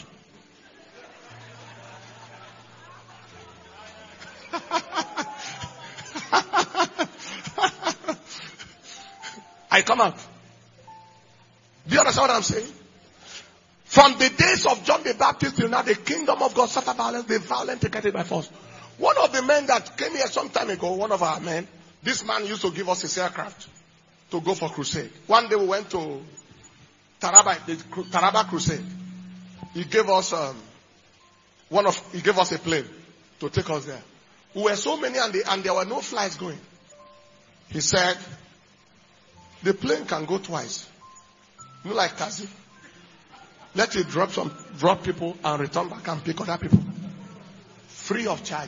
I come out. Do you understand what I'm saying? From the days of John the Baptist till now, the kingdom of God suffer violence, the violent take it by force. One of the men that came here some time ago, one of our men, this man used to give us his aircraft to go for crusade. One day we went to Taraba, the Taraba crusade. He gave us he gave us a plane to take us there. We were so many and there were no flights going. He said, the plane can go twice. You like taxi? Let it drop people and return back and pick other people. Free of charge.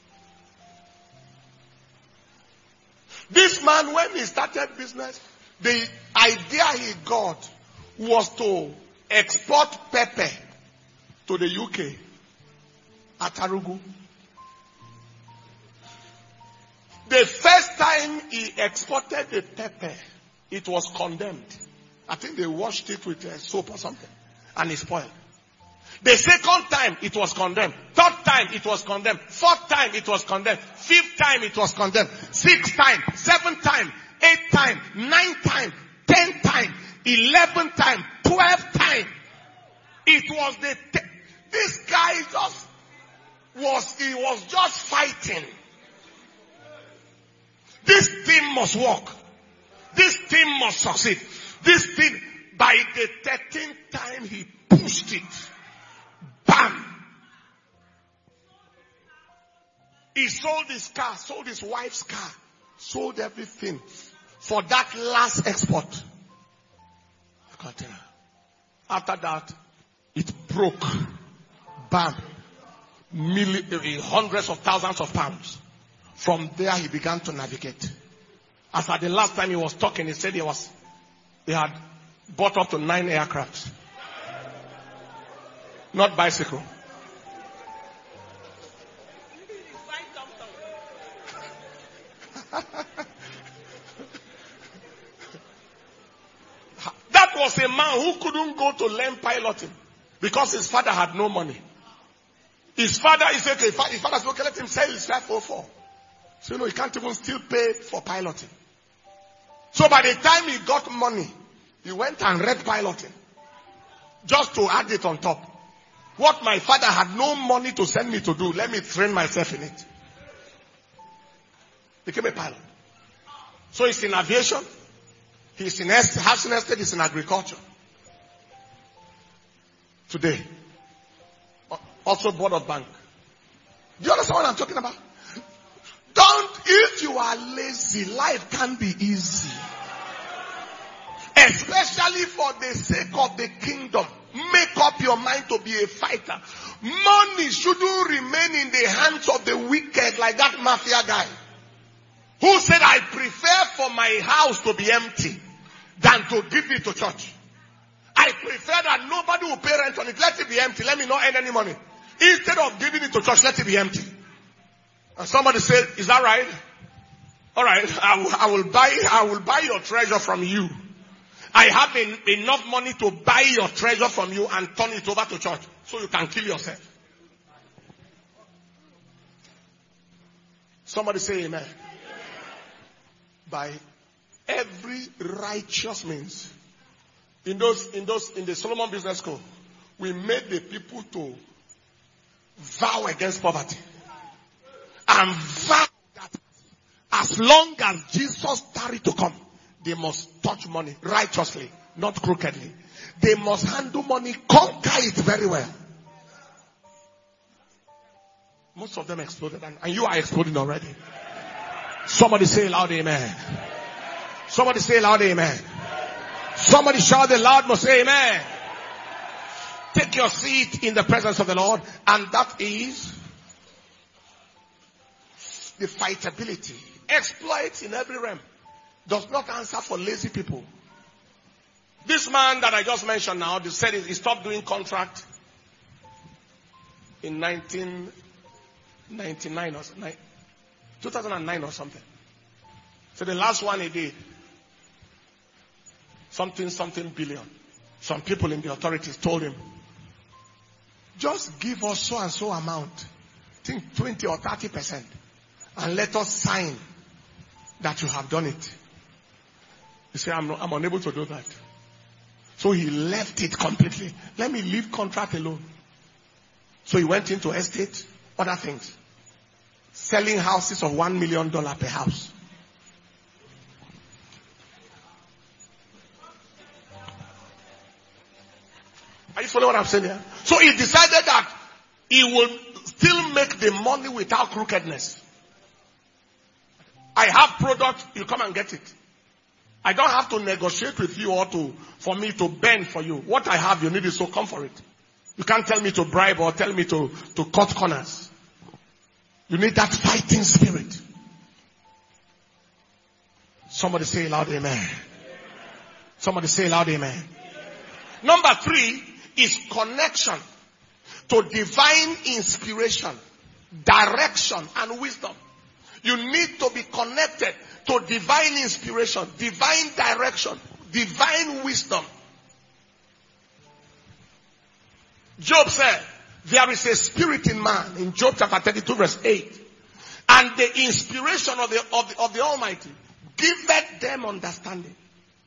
This man, when he started business, the idea he got was to export pepper to the UK at Arugu. The first time he exported the pepper, it was condemned. I think they washed it with soap or something. And it spoiled. The second time it was condemned. Third time it was condemned. Fourth time it was condemned. Fifth time it was condemned. Sixth time. Seventh time. Eighth time. Ninth time. 10th time. 11th time. 12th time. It was this guy he was just fighting. This team must work. This team must succeed. This team, by the 13th time he pushed it. Bam! He sold his car, sold his wife's car, sold everything for that last export. After that, it broke. Bam! Hundreds of thousands of pounds. From there he began to navigate. As at the last time he was talking, he said he had bought up to 9 aircrafts. Not bicycle. That was a man who couldn't go to learn piloting because his father had no money. His father is okay. His father said, okay, let him sell his 504. So he can't even still pay for piloting. So by the time he got money, he went and read piloting. Just to add it on top. What my father had no money to send me to do, let me train myself in it. Became a pilot. So he's in aviation. He's in housing estate. He's in agriculture. Today. Also board of bank. Do you understand what I'm talking about? If you are lazy, life can be easy. Especially for the sake of the kingdom. Make up your mind to be a fighter. Money shouldn't remain in the hands of the wicked like that mafia guy. Who said, I prefer for my house to be empty than to give it to church. I prefer that nobody will pay rent on it. Let it be empty. Let me not earn any money. Instead of giving it to church, let it be empty. And somebody said, is that right? All right, I will buy your treasure from you. I have enough money to buy your treasure from you and turn it over to church so you can kill yourself. Somebody say amen. By every righteous means. In the Solomon Business School, we made the people to vow against poverty. And vow that as long as Jesus tarried to come, they must touch money righteously, not crookedly. They must handle money, conquer it very well. Most of them exploded, and you are exploding already. Somebody say loud amen. Somebody say loud amen. Somebody shout the loud most amen. Take your seat in the presence of the Lord, and that is the fightability. Exploits in every realm. Does not answer for lazy people. This man that I just mentioned now, they said he stopped doing contract in 1999 or 2009 or something. So the last one he did, something billion. Some people in the authorities told him, just give us so and so amount. I think 20 or 30%. And let us sign that you have done it. He said, I'm unable to do that. So he left it completely. Let me leave contract alone. So he went into estate, other things. Selling houses of $1 million per house. Are you following what I'm saying here? So he decided that he will still make the money without crookedness. I have product, you come and get it. I don't have to negotiate with you or for me to bend for you. What I have, you need it, so come for it. You can't tell me to bribe or tell me to cut corners. You need that fighting spirit. Somebody say loud amen. Somebody say loud amen. Number 3 is connection to divine inspiration, direction, and wisdom. You need to be connected to divine inspiration, divine direction, divine wisdom. Job said, there is a spirit in man, in Job chapter 32 verse 8. And the inspiration of the Almighty giveth them understanding.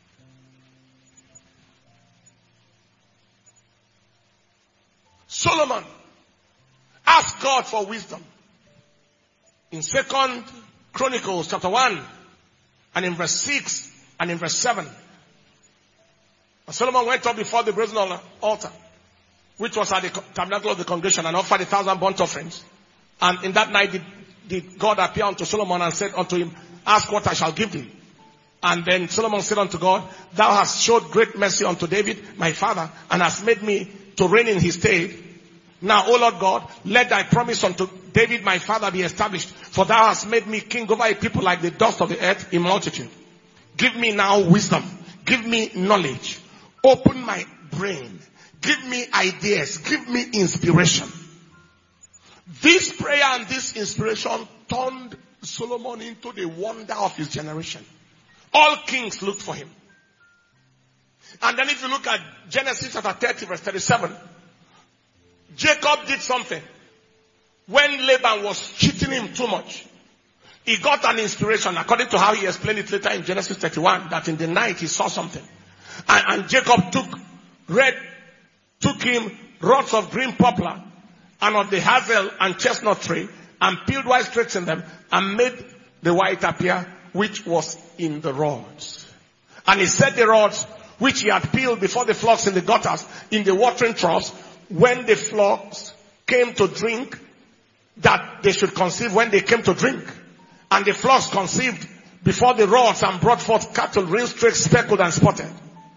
Solomon asked God for wisdom. In 2 Chronicles chapter 1 and in verse 6 and in verse 7. And Solomon went up before the brazen altar, which was at the tabernacle of the congregation, and offered 1,000 burnt offerings. And in that night did God appear unto Solomon and said unto him, ask what I shall give thee. And then Solomon said unto God, thou hast showed great mercy unto David, my father, and hast made me to reign in his stead. Now, O Lord God, let thy promise unto David my father be established, for thou hast made me king over a people like the dust of the earth in multitude. Give me now wisdom. Give me knowledge. Open my brain. Give me ideas. Give me inspiration. This prayer and this inspiration turned Solomon into the wonder of his generation. All kings looked for him. And then if you look at Genesis chapter 30 verse 37, Jacob did something. When Laban was cheating him too much, he got an inspiration, according to how he explained it later in Genesis 31, that in the night he saw something. And Jacob took him rods of green poplar and of the hazel and chestnut tree, and peeled white grapes in them, and made the white appear, which was in the rods. And he set the rods which he had peeled before the flocks in the gutters, in the watering troughs, when the flocks came to drink, that they should conceive when they came to drink. And the flocks conceived before the rods and brought forth cattle, ring-streaked, speckled, and spotted.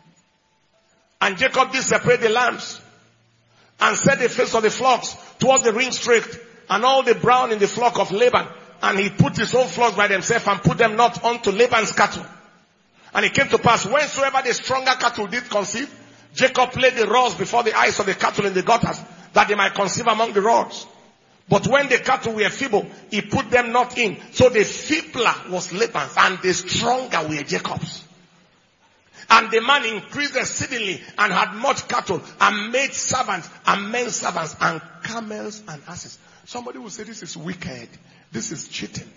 And Jacob did separate the lambs and set the face of the flocks towards the ring-streaked and all the brown in the flock of Laban. And he put his own flocks by themselves and put them not unto Laban's cattle. And it came to pass, whensoever the stronger cattle did conceive, Jacob laid the rods before the eyes of the cattle in the gutters, that they might conceive among the rods. But when the cattle were feeble, he put them not in. So the feebler was Laban's, and the stronger were Jacob's. And the man increased exceedingly, and had much cattle, and maid servants, and men servants, and camels and asses. Somebody will say, this is wicked. This is cheating.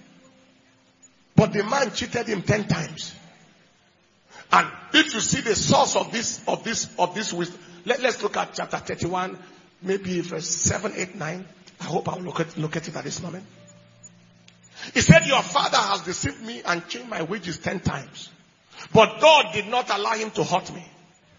But the man cheated him 10 times. And if you see the source of this wisdom, let's look at chapter 31, maybe verse 7, 8, 9. I hope I'll look at it at this moment. He said, your father has deceived me and changed my wages 10 times. But God did not allow him to hurt me.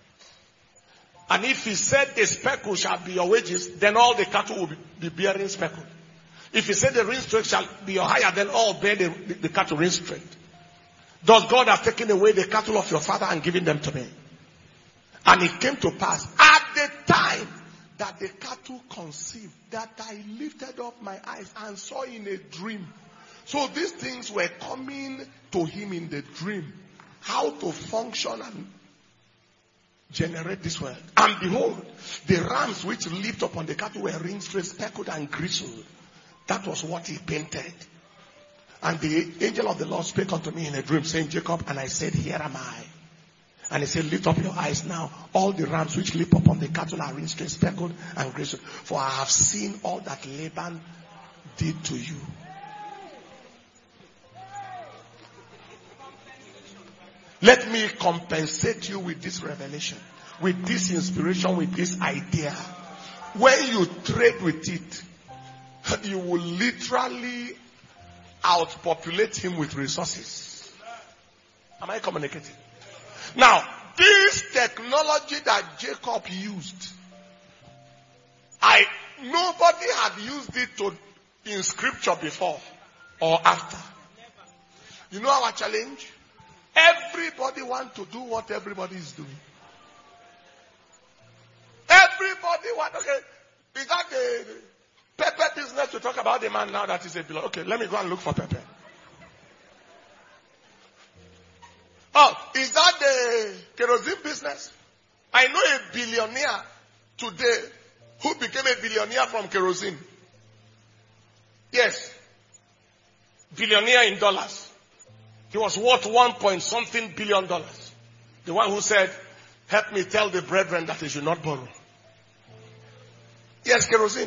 And if he said the speckle shall be your wages, then all the cattle will be bearing speckle. If he said the ring-straight shall be your hire, then all bear the cattle ring-straight. Thus God has taken away the cattle of your father and given them to me. And it came to pass at the time that the cattle conceived, that I lifted up my eyes and saw in a dream. So these things were coming to him in the dream. How to function and generate this world. And behold, the rams which leaped upon the cattle were ring-straight, speckled, and gristled. That was what he painted. And the angel of the Lord spake unto me in a dream, saying, Jacob, and I said, here am I. And he said, lift up your eyes now. All the rams which leap upon the cattle are ring-straight, speckled, and gristled. For I have seen all that Laban did to you. Let me compensate you with this revelation, with this inspiration, with this idea. When you trade with it, you will literally outpopulate him with resources. Am I communicating? Now, this technology that Jacob used, nobody had used it in scripture before or after. You know our challenge? Everybody wants to do what everybody is doing. Everybody wants, okay, is that the pepper business to talk about the man now that is a billionaire? Okay, let me go and look for pepper. Oh, is that the kerosene business? I know a billionaire today who became a billionaire from kerosene. Yes. Billionaire in dollars. He was worth 1 billion. The one who said, help me tell the brethren that they should not borrow. Yes, kerosene.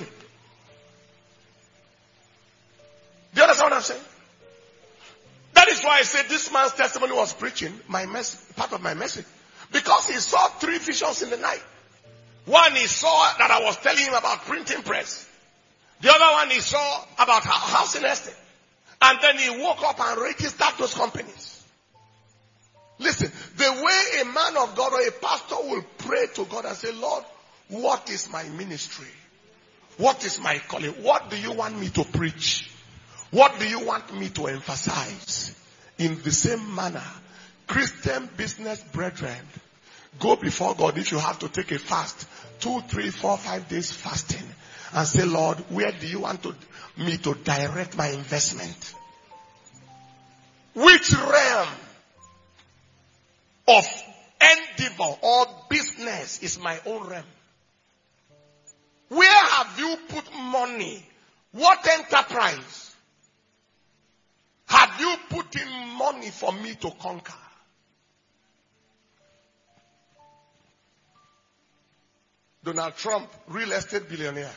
Do you understand what I'm saying? That is why I said this man's testimony was preaching part of my message. Because he saw 3 visions in the night. One, he saw that I was telling him about printing press. The other one, he saw about housing estate. And then he woke up and registered those companies. Listen, the way a man of God or a pastor will pray to God and say, Lord, what is my ministry? What is my calling? What do you want me to preach? What do you want me to emphasize? In the same manner, Christian business brethren, go before God if you have to take a fast. 2, 3, 4, 5 days fasting. And say, Lord, where do you want me to direct my investment? Which realm of endeavor or business is my own realm? Where have you put money? What enterprise have you put in money for me to conquer? Donald Trump, real estate billionaire.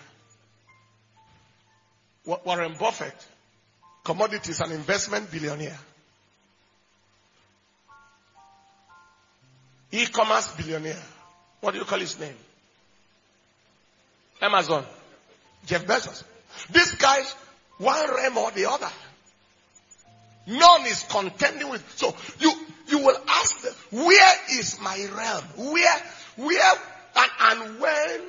Warren Buffett, commodities and investment billionaire. E-commerce billionaire. What do you call his name? Amazon. Jeff Bezos. This guy, one realm or the other. None is contending with. So you will ask them, where is my realm? Where, and when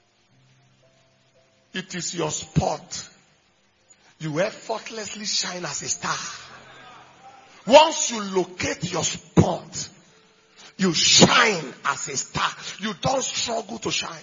it is your spot, you effortlessly shine as a star. Once you locate your spot, you shine as a star. You don't struggle to shine.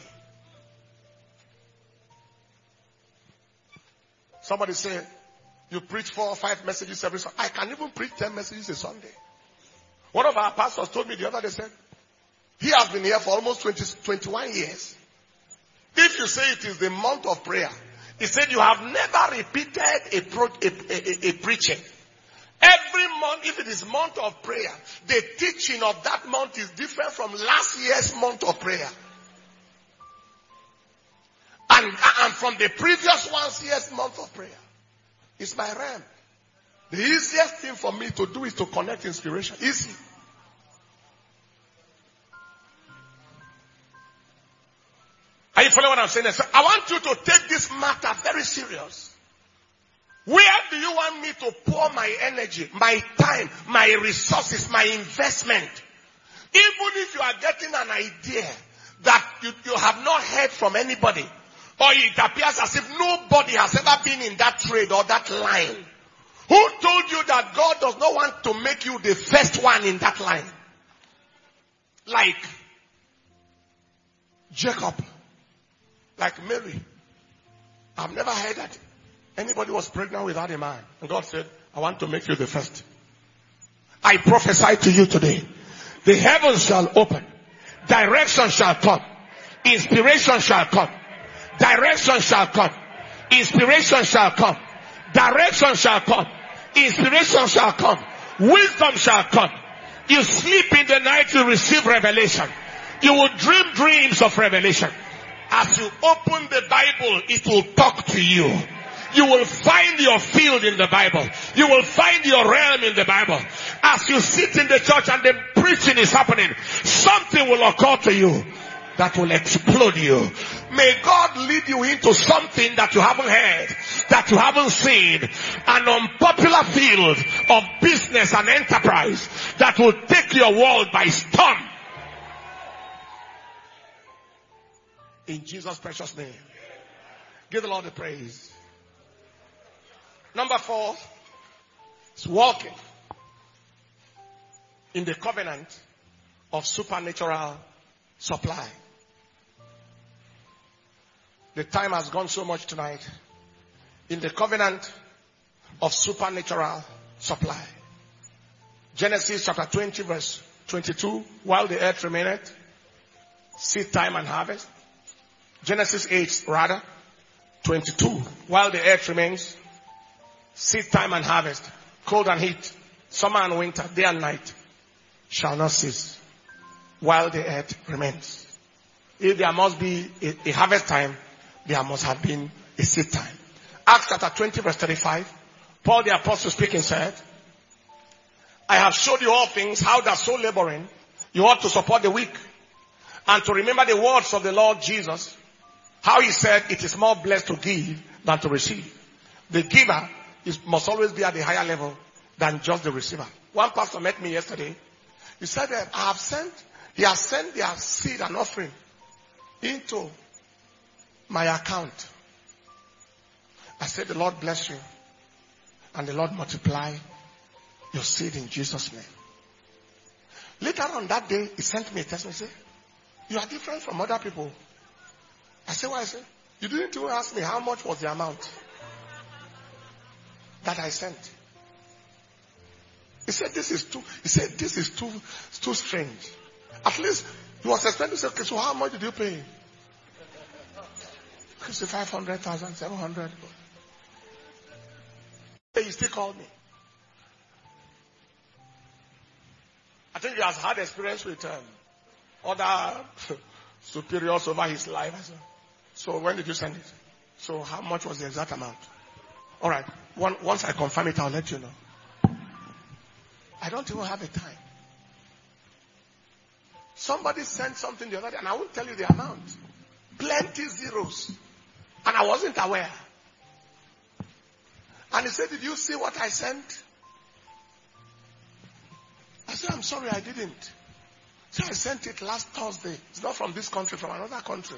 Somebody say, you preach 4 or 5 messages every Sunday. I can even preach 10 messages a Sunday. One of our pastors told me the other day, said, he has been here for almost 21 years. If you say it is the month of prayer, he said you have never repeated a preaching. Every month, if it is month of prayer, the teaching of that month is different from last year's month of prayer. And from the previous year's month of prayer. It's my realm. The easiest thing for me to do is to connect inspiration. Easy. Are you following what I'm saying? So I want you to take this matter very serious. Where do you want me to pour my energy, my time, my resources, my investment? Even if you are getting an idea that you have not heard from anybody, or it appears as if nobody has ever been in that trade or that line. Who told you that God does not want to make you the first one in that line? Like Jacob, like Mary. I've never heard that anybody was pregnant without a man. And God said, I want to make you the first. I prophesy to you today. The heavens shall open. Direction shall come. Inspiration shall come. Direction shall come. Inspiration shall come. Direction shall come. Inspiration shall come. Wisdom shall come. You sleep in the night, you receive revelation. You will dream dreams of revelation. As you open the Bible, it will talk to you. You will find your field in the Bible. You will find your realm in the Bible. As you sit in the church and the preaching is happening, something will occur to you that will explode you. May God lead you into something that you haven't heard, that you haven't seen, an unpopular field of business and enterprise that will take your world by storm. In Jesus' precious name. Give the Lord the praise. Number 4 is walking in the covenant of supernatural supply. The time has gone so much tonight. In the covenant of supernatural supply. Genesis chapter 20 verse 22. While the earth remaineth, seed time and harvest. Genesis 8 rather. 22. While the earth remains, seed time and harvest. Cold and heat. Summer and winter. Day and night. Shall not cease. While the earth remains. If there must be a harvest time, there must have been a seed time. Acts chapter 20 verse 35. Paul the apostle speaking said, I have showed you all things, how that so laboring, you ought to support the weak. And to remember the words of the Lord Jesus, how he said it is more blessed to give than to receive. The giver must always be at a higher level than just the receiver. One pastor met me yesterday. He said that he has sent their seed and offering into my account. I said, the Lord bless you. And the Lord multiply your seed in Jesus' name. Later on that day, he sent me a text message. You are different from other people. I said, why? I said, you didn't even ask me how much was the amount that I sent. He said, this is too strange. At least he was expecting to say, okay, so how much did you pay? He said 500,000, 700. He still called me. I think he has had experience with other superiors over his life. I said, so when did you send it? So how much was the exact amount? All right. Once I confirm it, I'll let you know. I don't even have a time. Somebody sent something the other day and I won't tell you the amount. Plenty zeros. And I wasn't aware. And he said, did you see what I sent? I said, I'm sorry, I didn't. So I sent it last Thursday. It's not from this country, from another country.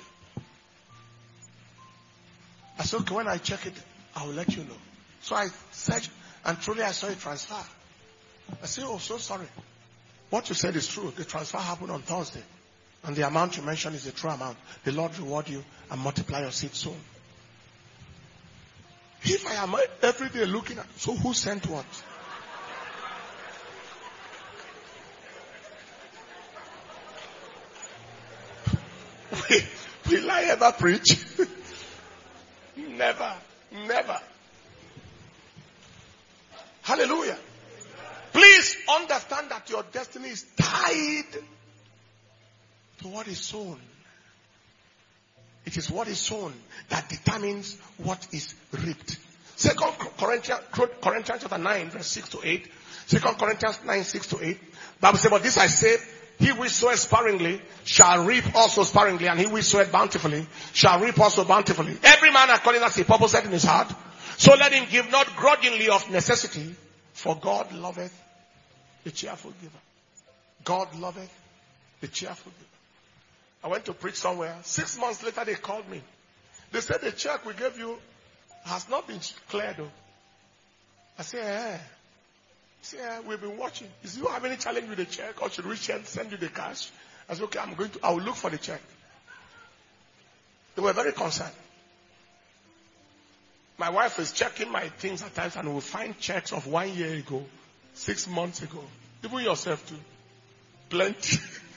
I said, okay, when I check it, I will let you know. So I searched, and truly I saw a transfer. I said, oh, so sorry. What you said is true. The transfer happened on Thursday. And the amount you mentioned is a true amount. The Lord reward you and multiply your seed soon. If I am every day looking at, so who sent what? Will I ever preach? Never. Never. Hallelujah. Please understand that your destiny is tied to what is sown. It is what is sown that determines what is reaped. 2 Corinthians chapter 9 verse 6 to 8. 2 Corinthians 9, 6 to 8. Bible says, but this I say, he which soweth sparingly shall reap also sparingly, and he which soweth bountifully shall reap also bountifully. Every man according as he purposeth in his heart, so let him give not grudgingly of necessity, for God loveth the cheerful giver. God loveth the cheerful giver. I went to preach somewhere. 6 months later they called me. They said the check we gave you has not been cleared though. I said, eh. He said, we've been watching. Is you have any challenge with the check, or should we send you the cash? I said, okay, I will look for the check. They were very concerned. My wife is checking my things at times and will find checks of 1 year ago, 6 months ago. Even yourself too. Plenty.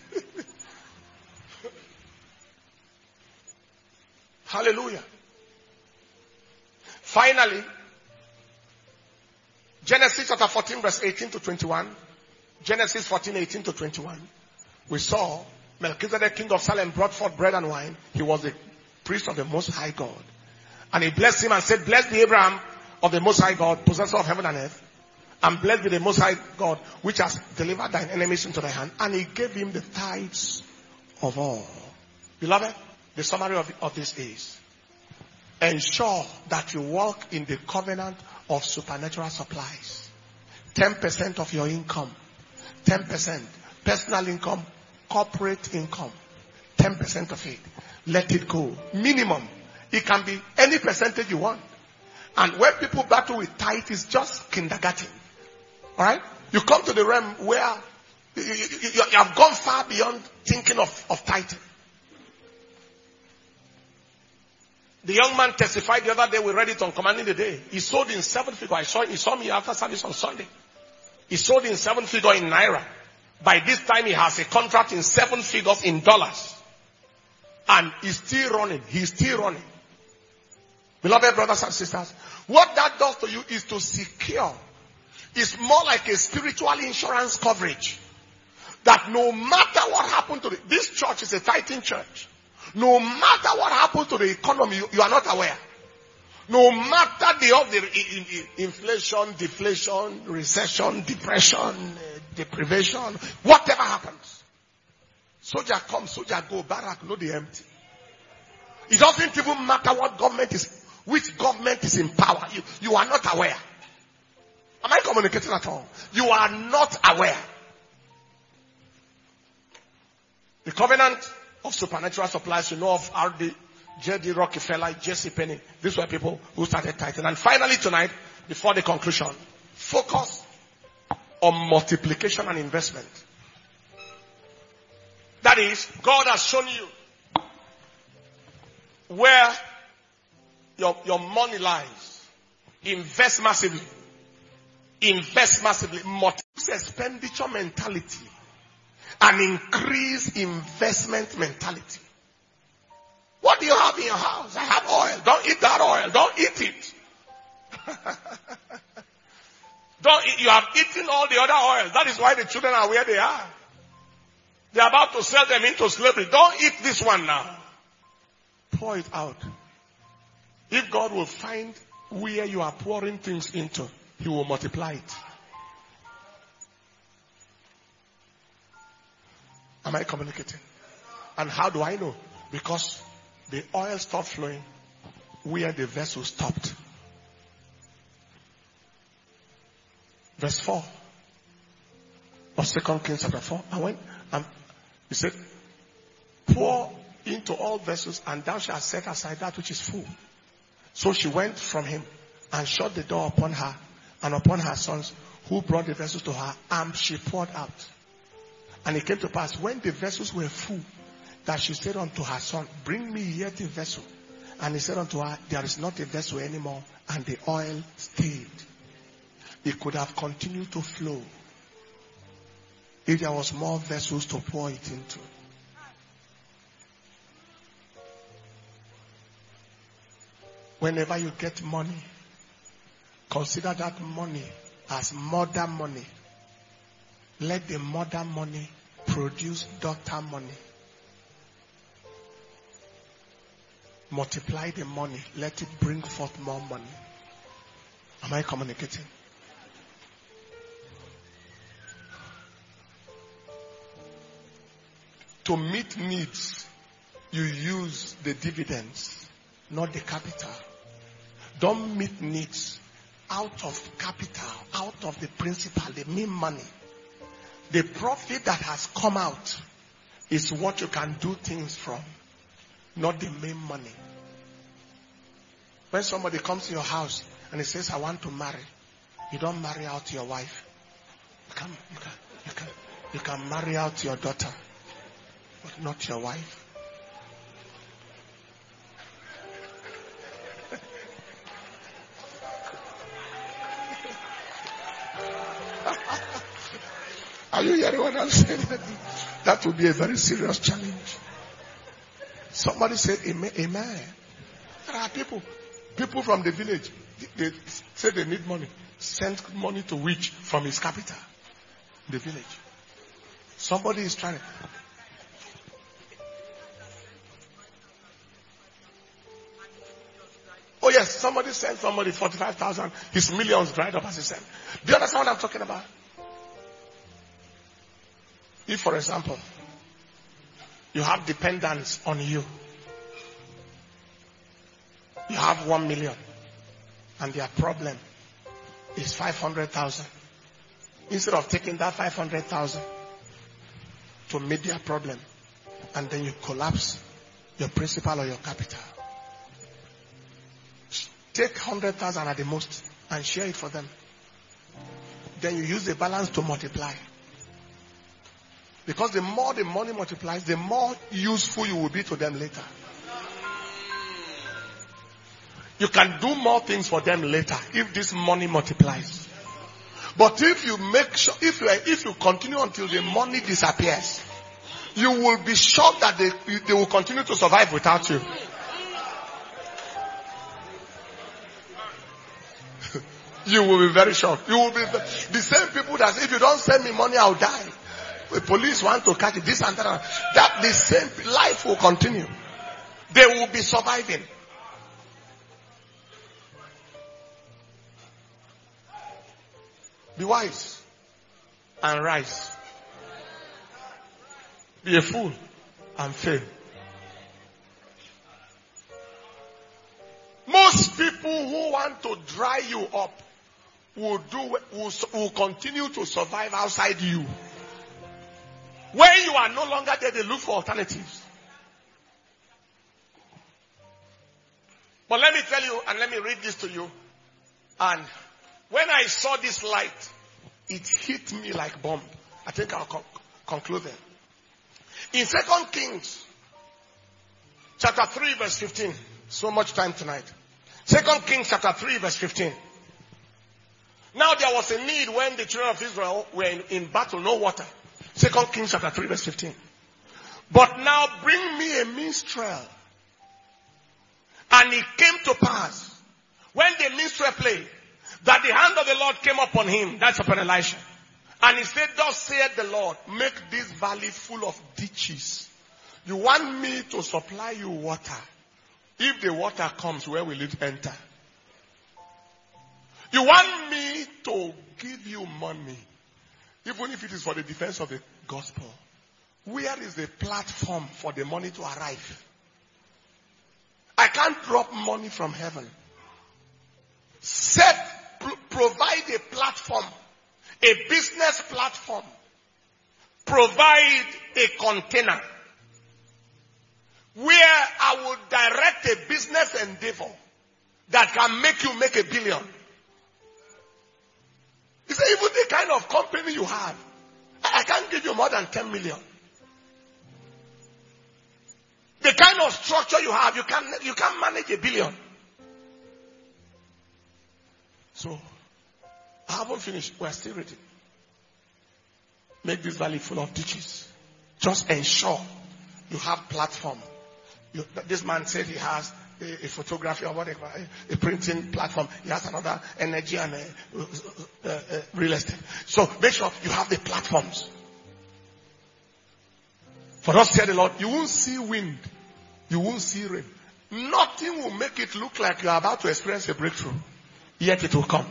Hallelujah. Finally, Genesis chapter 14 verse 18 to 21. Genesis 14, 18 to 21. We saw Melchizedek, king of Salem, brought forth bread and wine. He was the priest of the Most High God. And he blessed him and said, blessed be Abraham of the Most High God, possessor of heaven and earth. And blessed be the Most High God, which has delivered thine enemies into thy hand. And he gave him the tithes of all. Beloved, the summary of this is, ensure that you walk in the covenant of supernatural supplies. 10% of your income. 10%. Personal income. Corporate income. 10% of it. Let it go. Minimum. It can be any percentage you want. And when people battle with tithe, it's just kindergarten. Alright? You come to the realm where you have gone far beyond thinking of tithing. The young man testified the other day, we read it on Commanding the Day. He sold in 7 figures. He saw me after service on Sunday. He sold in 7 figures in Naira. By this time he has a contract in 7 figures in dollars. And he's still running. He's still running. Beloved brothers and sisters, what that does to you is to secure. It's more like a spiritual insurance coverage. That no matter what happened to this church is a tithing church. No matter what happens to the economy, you are not aware. No matter the inflation, deflation, recession, depression, deprivation, whatever happens. Soldier come, soldier go, barrack, no the empty. It doesn't even matter which government is in power. You are not aware. Am I communicating at all? You are not aware. The covenant of supernatural supplies, you know of R.D. J.D. Rockefeller, J.C. Penney. These were people who started tithing. And finally tonight, before the conclusion, focus on multiplication and investment. That is, God has shown you where your money lies. Invest massively. Invest massively. Multiple expenditure mentality. And increase investment mentality. What do you have in your house? I have oil. Don't eat that oil. Don't eat it. Don't eat. You have eaten all the other oils. That is why the children are where they are. They are about to sell them into slavery. Don't eat this one now. Pour it out. If God will find where you are pouring things into, He will multiply it. Am I communicating? And how do I know? Because the oil stopped flowing where the vessel stopped. Verse 4. Or 2 Kings chapter 4. I went, he said, pour into all vessels, and thou shalt set aside that which is full. So she went from him and shut the door upon her and upon her sons, who brought the vessels to her, and she poured out. And it came to pass, when the vessels were full, that she said unto her son, bring me yet a vessel. And he said unto her, there is not a vessel anymore. And the oil stayed. It could have continued to flow if there was more vessels to pour it into. Whenever you get money, consider that money as mother money. Let the mother money produce daughter money. Multiply the money. Let it bring forth more money. Am I communicating? To meet needs, you use the dividends, not the capital. Don't meet needs out of capital, out of the principal, the main money. The profit that has come out is what you can do things from, not the main money. When somebody comes to your house and he says, I want to marry, you don't marry out your wife. You can marry out your daughter, but not your wife. Are you hearing what I'm saying? That would be a very serious challenge. Somebody said amen. There are people from the village, they say they need money. Send money to which? From his capital, the village. Somebody is trying. Oh yes, somebody sent somebody 45,000. His millions dried up as he said. Do you understand what I'm talking about? If, for example, you have dependents on you, you have 1 million, and their problem is 500,000. Instead of taking that 500,000 to meet their problem, and then you collapse your principal or your capital, take 100,000 at the most and share it for them. Then you use the balance to multiply. Because the more the money multiplies, the more useful you will be to them later. You can do more things for them later if this money multiplies. But if you make sure, if you continue until the money disappears, you will be shocked that they will continue to survive without you. You will be very shocked. You will be the same people that say, if you don't send me money, I'll die. The police want to catch this and that. That the same life will continue. They will be surviving. Be wise and rise. Be a fool and fail. Most people who want to dry you up will continue to survive outside you. When you are no longer there, they look for alternatives. But let me tell you, and let me read this to you. And when I saw this light, it hit me like bomb. I think I'll conclude there. In 2 Kings, chapter 3, verse 15. So much time tonight. 2 Kings, chapter 3, verse 15. Now there was a need when the children of Israel were in battle, no water. 2 Kings, chapter 3, verse 15. But now bring me a minstrel. And it came to pass, when the minstrel played, that the hand of the Lord came upon him. That's upon Elisha. And he said, thus saith the Lord, make this valley full of ditches. You want me to supply you water. If the water comes, where will it enter? You want me to give you money, even if it is for the defense of the gospel. Where is the platform for the money to arrive? I can't drop money from heaven. Provide a platform, a business platform, provide a container where I will direct a business endeavor that can make you make $1 billion. He said, even the kind of company you have, I can't give you more than 10 million. The kind of structure you have, you can't manage $1 billion. So, I haven't finished. We're still reading. Make this valley full of ditches. Just ensure you have platform. This man said he has a photography or whatever, a printing platform. He has another energy and real estate. So make sure you have the platforms. For thus said the Lord, you won't see wind. You won't see rain. Nothing will make it look like you are about to experience a breakthrough. Yet it will come.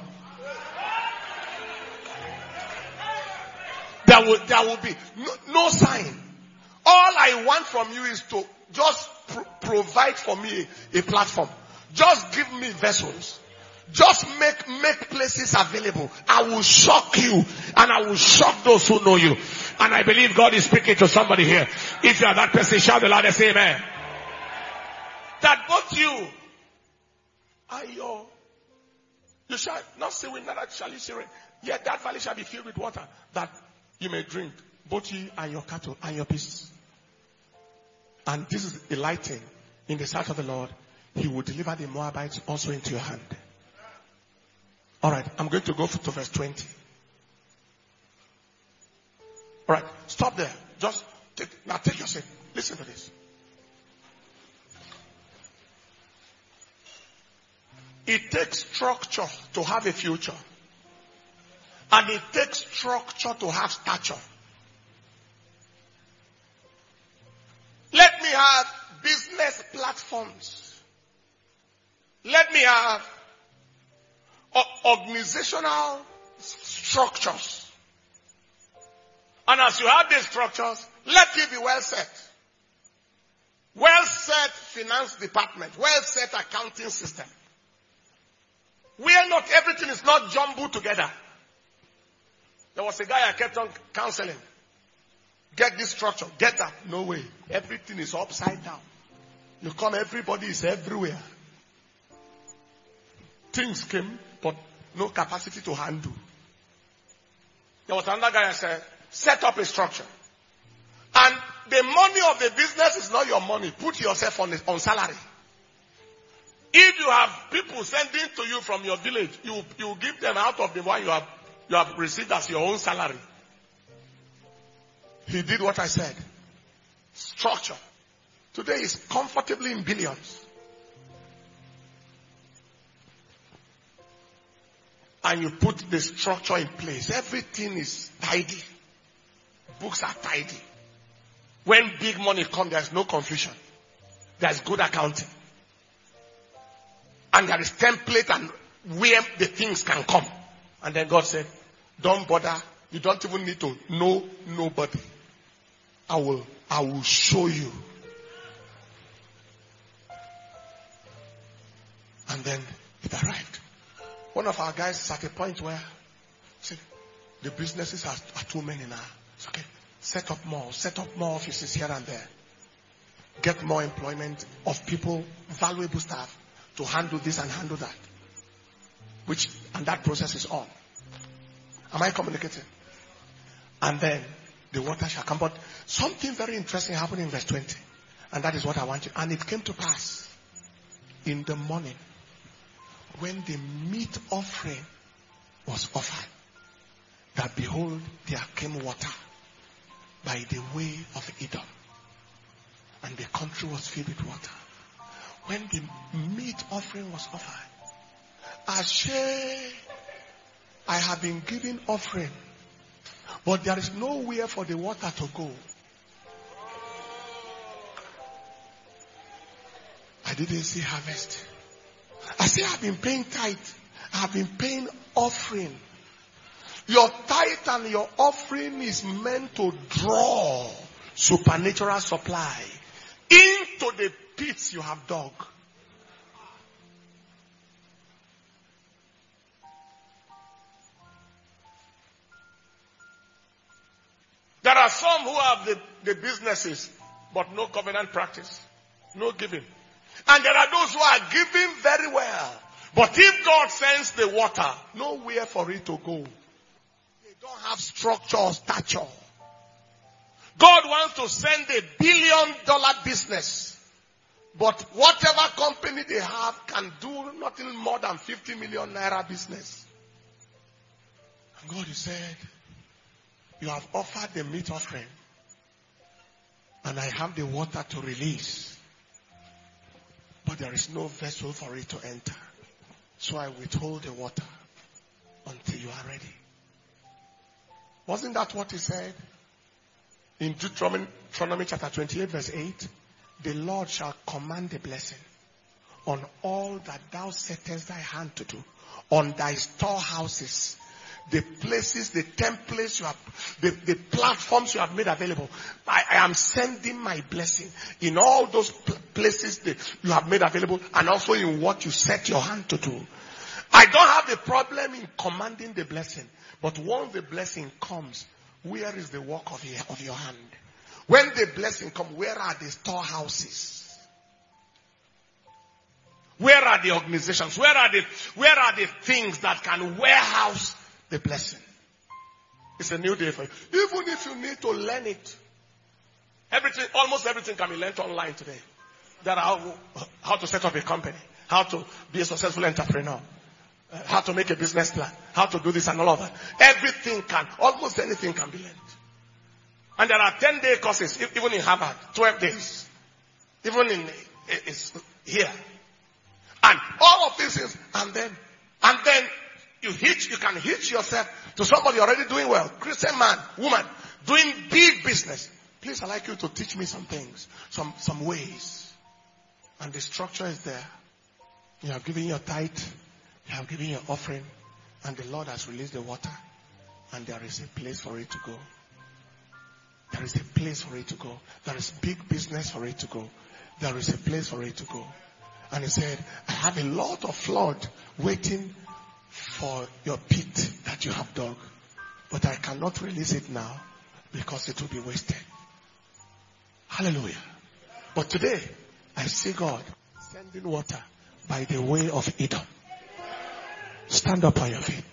There will be no sign. All I want from you is to just provide for me a platform. Just give me vessels. Just make places available. I will shock you and I will shock those who know you. And I believe God is speaking to somebody here. If you are that person, shout the loudest amen. That both you and you shall not see wind, neither shall you see rain. Yet that valley shall be filled with water, that you may drink, both you and your cattle and your beasts. And this is a lighting in the sight of the Lord. He will deliver the Moabites also into your hand. Alright, I'm going to go to verse 20. Alright, stop there. Just take your seat. Listen to this. It takes structure to have a future. And it takes structure to have stature. Let me have business platforms. Let me have organizational structures. And as you have these structures, let it be well set. Well set finance department. Well set accounting system. Where not everything is not jumbled together. There was a guy I kept on counseling. Get this structure, get that. No way. Everything is upside down. You come, everybody is everywhere. Things came, but no capacity to handle. There was another guy I said, set up a structure. And the money of the business is not your money. Put yourself on salary. If you have people sending to you from your village, you give them out of the one you have received as your own salary. He did what I said. Structure. Today is comfortably in billions. And you put the structure in place. Everything is tidy. Books are tidy. When big money comes, there's no confusion. There's good accounting. And there is template and where the things can come. And then God said, don't bother. You don't even need to know nobody. I will show you. And then it arrived. One of our guys is at a point where, see, the businesses are too many now. It's okay. Set up more offices here and there. Get more employment of people, valuable staff, to handle this and handle that. And that process is on. Am I communicating? And then the water shall come. But something very interesting happened in verse 20. And that is what I want you. And it came to pass in the morning when the meat offering was offered, that behold, there came water by the way of Edom. And the country was filled with water. When the meat offering was offered, Ashe, I have been giving offering, but there is nowhere for the water to go. I didn't see harvest. I say I've been paying tithe. I've been paying offering. Your tithe and your offering is meant to draw supernatural supply into the pits you have dug. There are some who have the businesses, but no covenant practice, no giving. And there are those who are giving very well. But if God sends the water, nowhere for it to go. They don't have structure or stature. God wants to send $1 billion business. But whatever company they have can do nothing more than 50 million naira business. And God said, you have offered the meat offering. And I have the water to release. But there is no vessel for it to enter. So I withhold the water until you are ready. Wasn't that what he said? In Deuteronomy chapter 28 verse 8. The Lord shall command a blessing on all that thou settest thy hand to do. On thy storehouses. The places, the templates you have, the platforms you have made available. I am sending my blessing in all those places that you have made available, and also in what you set your hand to do. I don't have the problem in commanding the blessing, but once the blessing comes, where is the work of your hand? When the blessing comes, where are the storehouses? Where are the organizations? Where are the things that can warehouse the blessing? It's a new day for you. Even if you need to learn it. Almost everything can be learned online today. There are how to set up a company, how to be a successful entrepreneur, how to make a business plan, how to do this and all of that. Almost anything can be learned. And there are 10-day courses, even in Harvard, 12 days. Even it's here. And all of these things, and then you can hitch yourself to somebody already doing well. Christian man, woman, doing big business. Please, I'd like you to teach me some things, some ways. And the structure is there. You have given your tithe, you have given your offering, and the Lord has released the water. And there is a place for it to go. There is a place for it to go. There is big business for it to go. There is a place for it to go. And he said, I have a lot of flood waiting for your pit that you have dug. But I cannot release it now because it will be wasted. Hallelujah. But today, I see God sending water by the way of Edom. Stand up on your feet.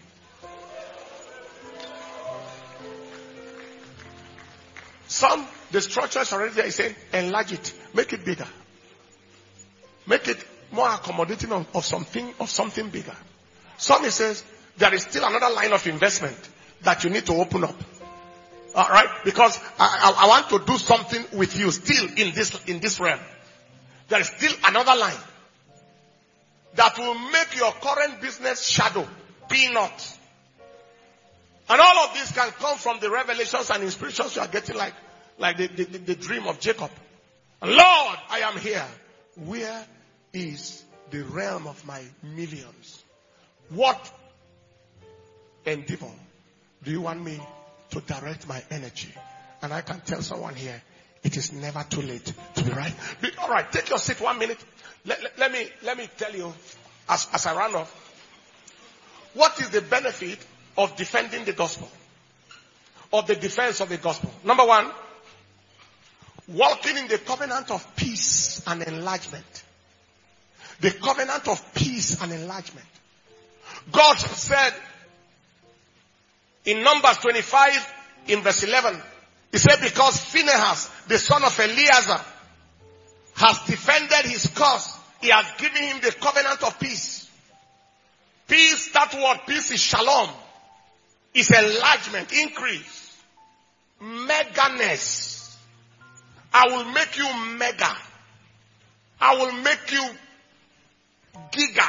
The structure is already there. He's saying, enlarge it. Make it bigger. Make it more accommodating of something bigger. Some, he says, there is still another line of investment that you need to open up. Alright? Because I want to do something with you still in this realm. There is still another line that will make your current business shadow, peanut. And all of this can come from the revelations and inspirations you are getting like the dream of Jacob. Lord, I am here. Where is the realm of my millions? What endeavor do you want me to direct my energy? And I can tell someone here, it is never too late to be right. All right, take your seat 1 minute. Let me tell you, as I run off, what is the benefit of defending the gospel? Of the defense of the gospel? Number one, walking in the covenant of peace and enlargement. The covenant of peace and enlargement. God said in Numbers 25 in verse 11, he said, because Phinehas, the son of Eleazar, has defended his cause, he has given him the covenant of peace. Peace, that word peace is shalom. It's enlargement, increase, meganess. I will make you mega. I will make you giga.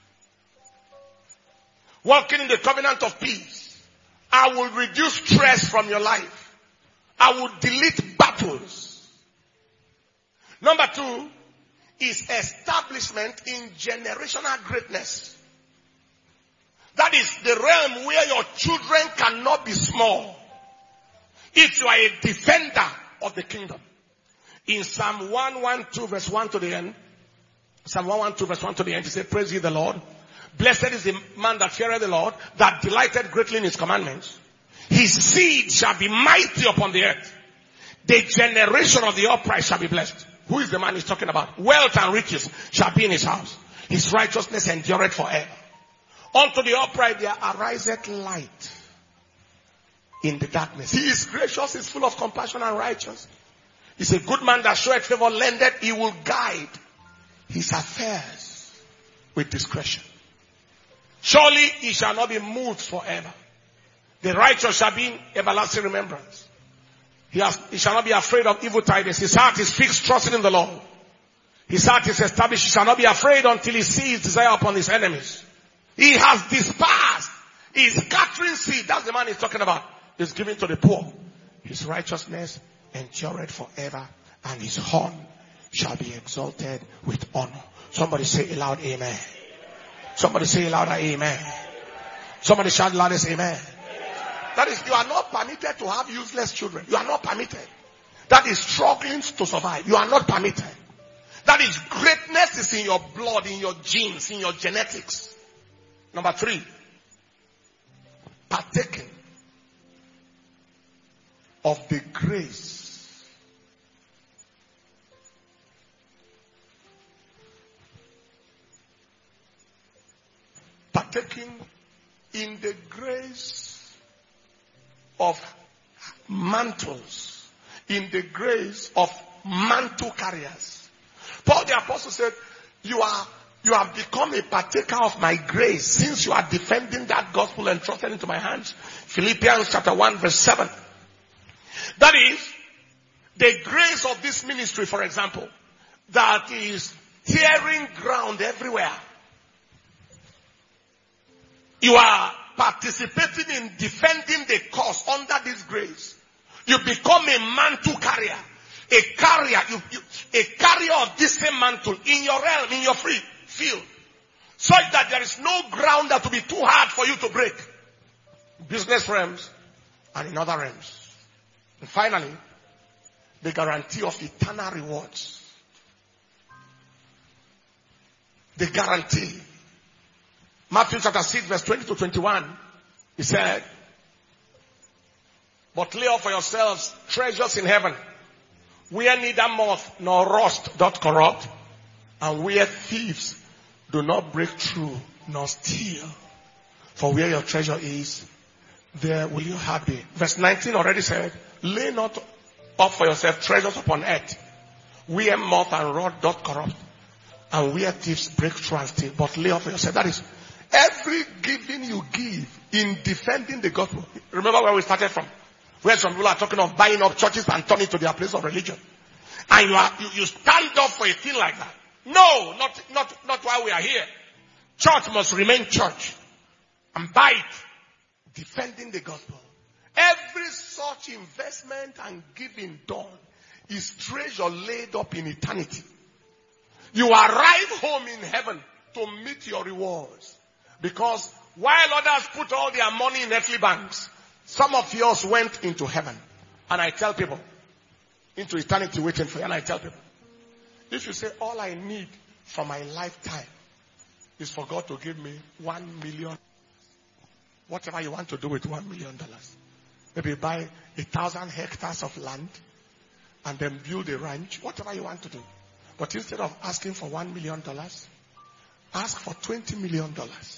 Walking in the covenant of peace. I will reduce stress from your life. I will delete battles. Number two is establishment in generational greatness. That is the realm where your children cannot be small. If you are a defender of the kingdom. In Psalm 112 verse 1 to the end. Psalm 112 verse 1 to the end. He said, praise ye the Lord. Blessed is the man that feareth the Lord, that delighted greatly in his commandments. His seed shall be mighty upon the earth. The generation of the upright shall be blessed. Who is the man he's talking about? Wealth and riches shall be in his house. His righteousness endureth forever. Unto the upright there ariseth light in the darkness. He is gracious, is full of compassion and righteous. He's a good man that showeth favor, lendeth, he will guide his affairs with discretion. Surely he shall not be moved forever. The righteous shall be in everlasting remembrance. He shall not be afraid of evil tidings. His heart is fixed, trusting in the Lord. His heart is established. He shall not be afraid until he sees his desire upon his enemies. He has dispersed his scattering seed. That's the man he's talking about. Is given to the poor. His righteousness endureth forever, and his horn shall be exalted with honor. Somebody say aloud, amen. Somebody say louder, amen. Somebody shout loudest, amen. That is, you are not permitted to have useless children. You are not permitted. That is struggling to survive. You are not permitted. That is, greatness is in your blood, in your genes, in your genetics. Number 3, partaking of the grace partaking in the grace of mantles, in the grace of mantle carriers. Paul the apostle said, you have become a partaker of my grace since you are defending that gospel and trusted into my hands. Philippians chapter 1 verse 7. That is, the grace of this ministry, for example, that is tearing ground everywhere. You are participating in defending the cause under this grace. You become a mantle carrier. A carrier of this same mantle in your realm, in your free field. Such that there is no ground that will be too hard for you to break. Business realms and in other realms. And finally, the guarantee of eternal rewards. The guarantee. Matthew chapter 6 verse 20 to 21. He said, but lay up for yourselves treasures in heaven, where neither moth nor rust doth corrupt, and where thieves do not break through nor steal. For where your treasure is, there will your heart be. Verse 19 already said, lay not up for yourself treasures upon earth, where moth and rust doth corrupt, and where thieves break through and steal. But lay up for yourself. That is, every giving you give in defending the gospel. Remember where we started from? Where some people are talking of buying up churches and turning to their place of religion. And you stand up for a thing like that. No, not while we are here. Church must remain church. And by it, defending the gospel. Every such investment and giving done is treasure laid up in eternity. You arrive home in heaven to meet your rewards. Because while others put all their money in earthly banks, some of yours went into heaven. And I tell people, into eternity waiting for you. And I tell people, if you say all I need for my lifetime is for God to give me $1 million, whatever you want to do with $1 million, maybe buy 1,000 hectares of land and then build a ranch, whatever you want to do. But instead of asking for $1 million, ask for $20 million.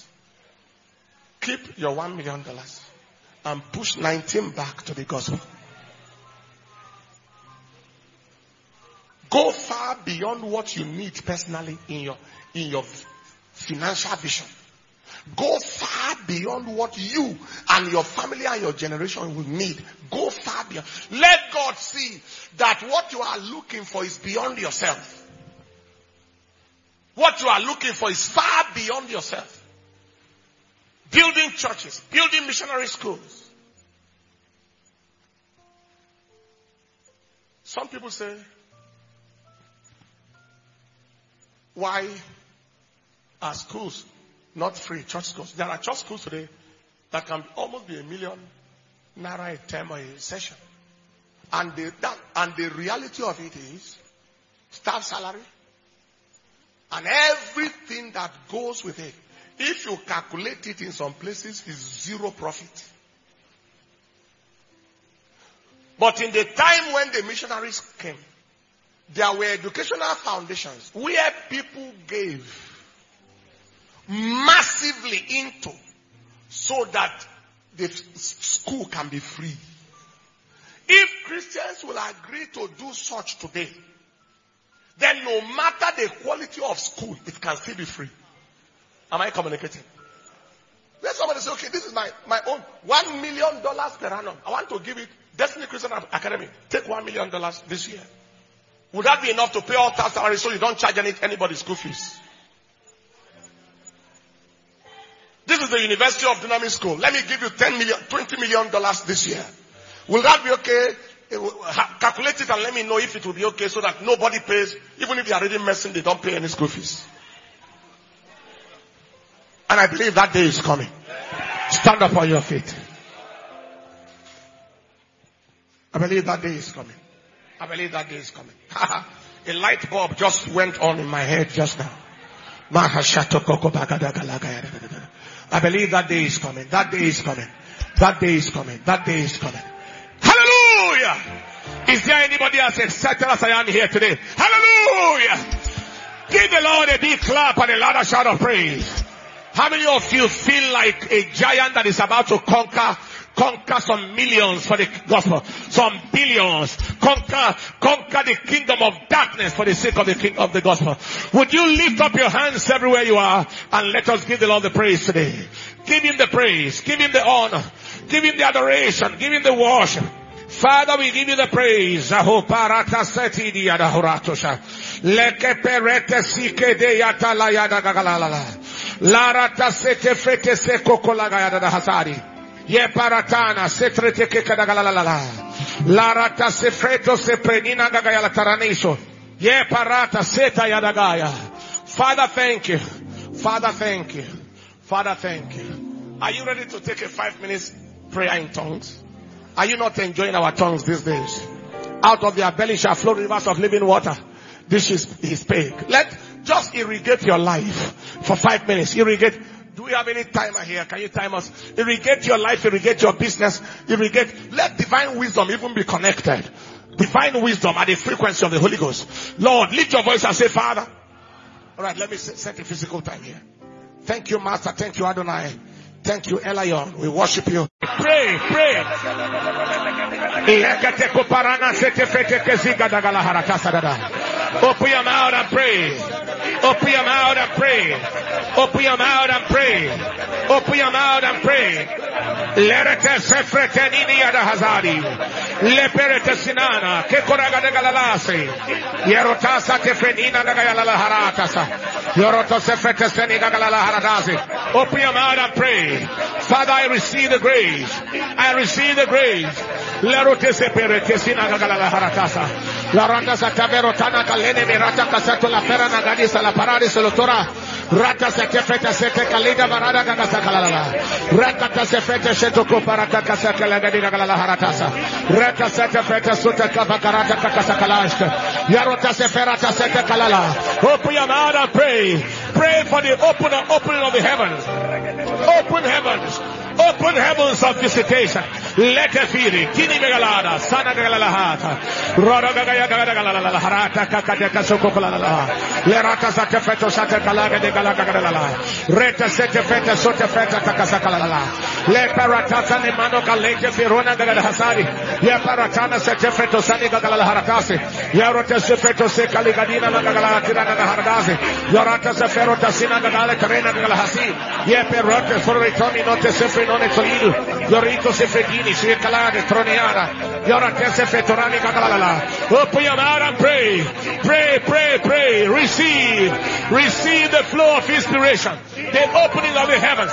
Keep your $1 million and push 19 back to the gospel. Go far beyond what you need personally in your financial vision. Go far beyond what you and your family and your generation will need. Go far beyond. Let God see that what you are looking for is beyond yourself. What you are looking for is far beyond yourself. Building churches, building missionary schools. Some people say, why are schools not free, church schools? There are church schools today that can almost be $1 million a term or a session. And the reality of it is staff salary and everything that goes with it. If you calculate it in some places, is zero profit. But in the time when the missionaries came, there were educational foundations where people gave massively into so that the school can be free. If Christians will agree to do such today, then no matter the quality of school, it can still be free. Am I communicating? Let somebody say, okay, this is my own $1 million per annum. I want to give it Destiny Christian Academy. Take $1 million this year. Would that be enough to pay all tax salaries so you don't charge anybody school fees? This is the University of Dynamic School. Let me give you $20 million this year. Will that be okay? Calculate it and let me know if it will be okay so that nobody pays. Even if they are already messing, they don't pay any school fees. And I believe that day is coming. Stand up on your feet. I believe that day is coming. I believe that day is coming. A light bulb just went on in my head just now. I believe that day is coming. That day is coming. That day is coming. That day is coming. Hallelujah! Is there anybody as excited as I am here today? Hallelujah! Give the Lord a big clap and a louder shout of praise. How many of you feel like a giant that is about to conquer some millions for the gospel, some billions, conquer the kingdom of darkness for the sake of the king of the gospel? Would you lift up your hands everywhere you are and let us give the Lord the praise today? Give him the praise, give him the honor, give him the adoration, give him the worship. Father, we give you the praise. Larata sete frete seko kolagaya da hasari. Ye paratana setrete ke kadagalalala. Larata se freto se prenina gagaya la taranisho. Ye parata seta yadagaya. Father, thank you. Father, thank you. Father, thank you. Are you ready to take a 5 minutes prayer in tongues? Are you not enjoying our tongues these days? Out of their belly shall flow rivers of living water. This is his pay. Just irrigate your life for 5 minutes. Irrigate. Do we have any timer here? Can you time us? Irrigate your life, irrigate your business, irrigate. Let divine wisdom even be connected. Divine wisdom at the frequency of the Holy Ghost. Lord, lift your voice and say, Father. Alright, let me set a physical time here. Thank you, Master. Thank you, Adonai. Thank you, Elion. We worship you. Pray, pray. Open your mouth and pray. Open your mouth and pray. Open your mouth and pray. Open your mouth and pray. Lerete sefretenini ada hazari. Leperete sinana. Kekoraga de galalase. Yerotasa tefrenina da galala haratasa. Yoroto sefrete senina galala haratasi. Open your mouth and pray. Father, I receive the grace. I receive the grace. Lerote seperete sinana galala haratasa. Laranda sataverotana kalene mirata kasato la pera nagadisa la parade solotora. Rata sekefete sete kalida barada kakasakalala. Rata sefete shetoko parata kasakala gadina galala haratasa. Rata sekefete sute kabakarata kakasakalashka. Yarota seferata sete kalala. Open your mouth and pray. Pray for the opening of the heavens. Open heavens. Open heavens of visitation. Let it feel. Kini megalada. Sana galalahata. Roda gagaya harata kakadeka sokokolala. Lerata satefeto satekalaga de galagagalala. Reta setefeta sotefeta takasakalala. Le paratata ne mano galeke firona gagalahasari. Ya paratana setefeto sani gagalharatasi. Ya rota sefeto sekaligadina magalatira gaharadasi. Yorata seferota sina gagale terena gagalahasi. Ya perota forritoni note sefre non è solido. Yorito sefredini si calade troneana. Yorata sefetorani gagalala. Open your mouth and pray. Pray, pray, pray. Receive the flow of inspiration. The opening of the heavens.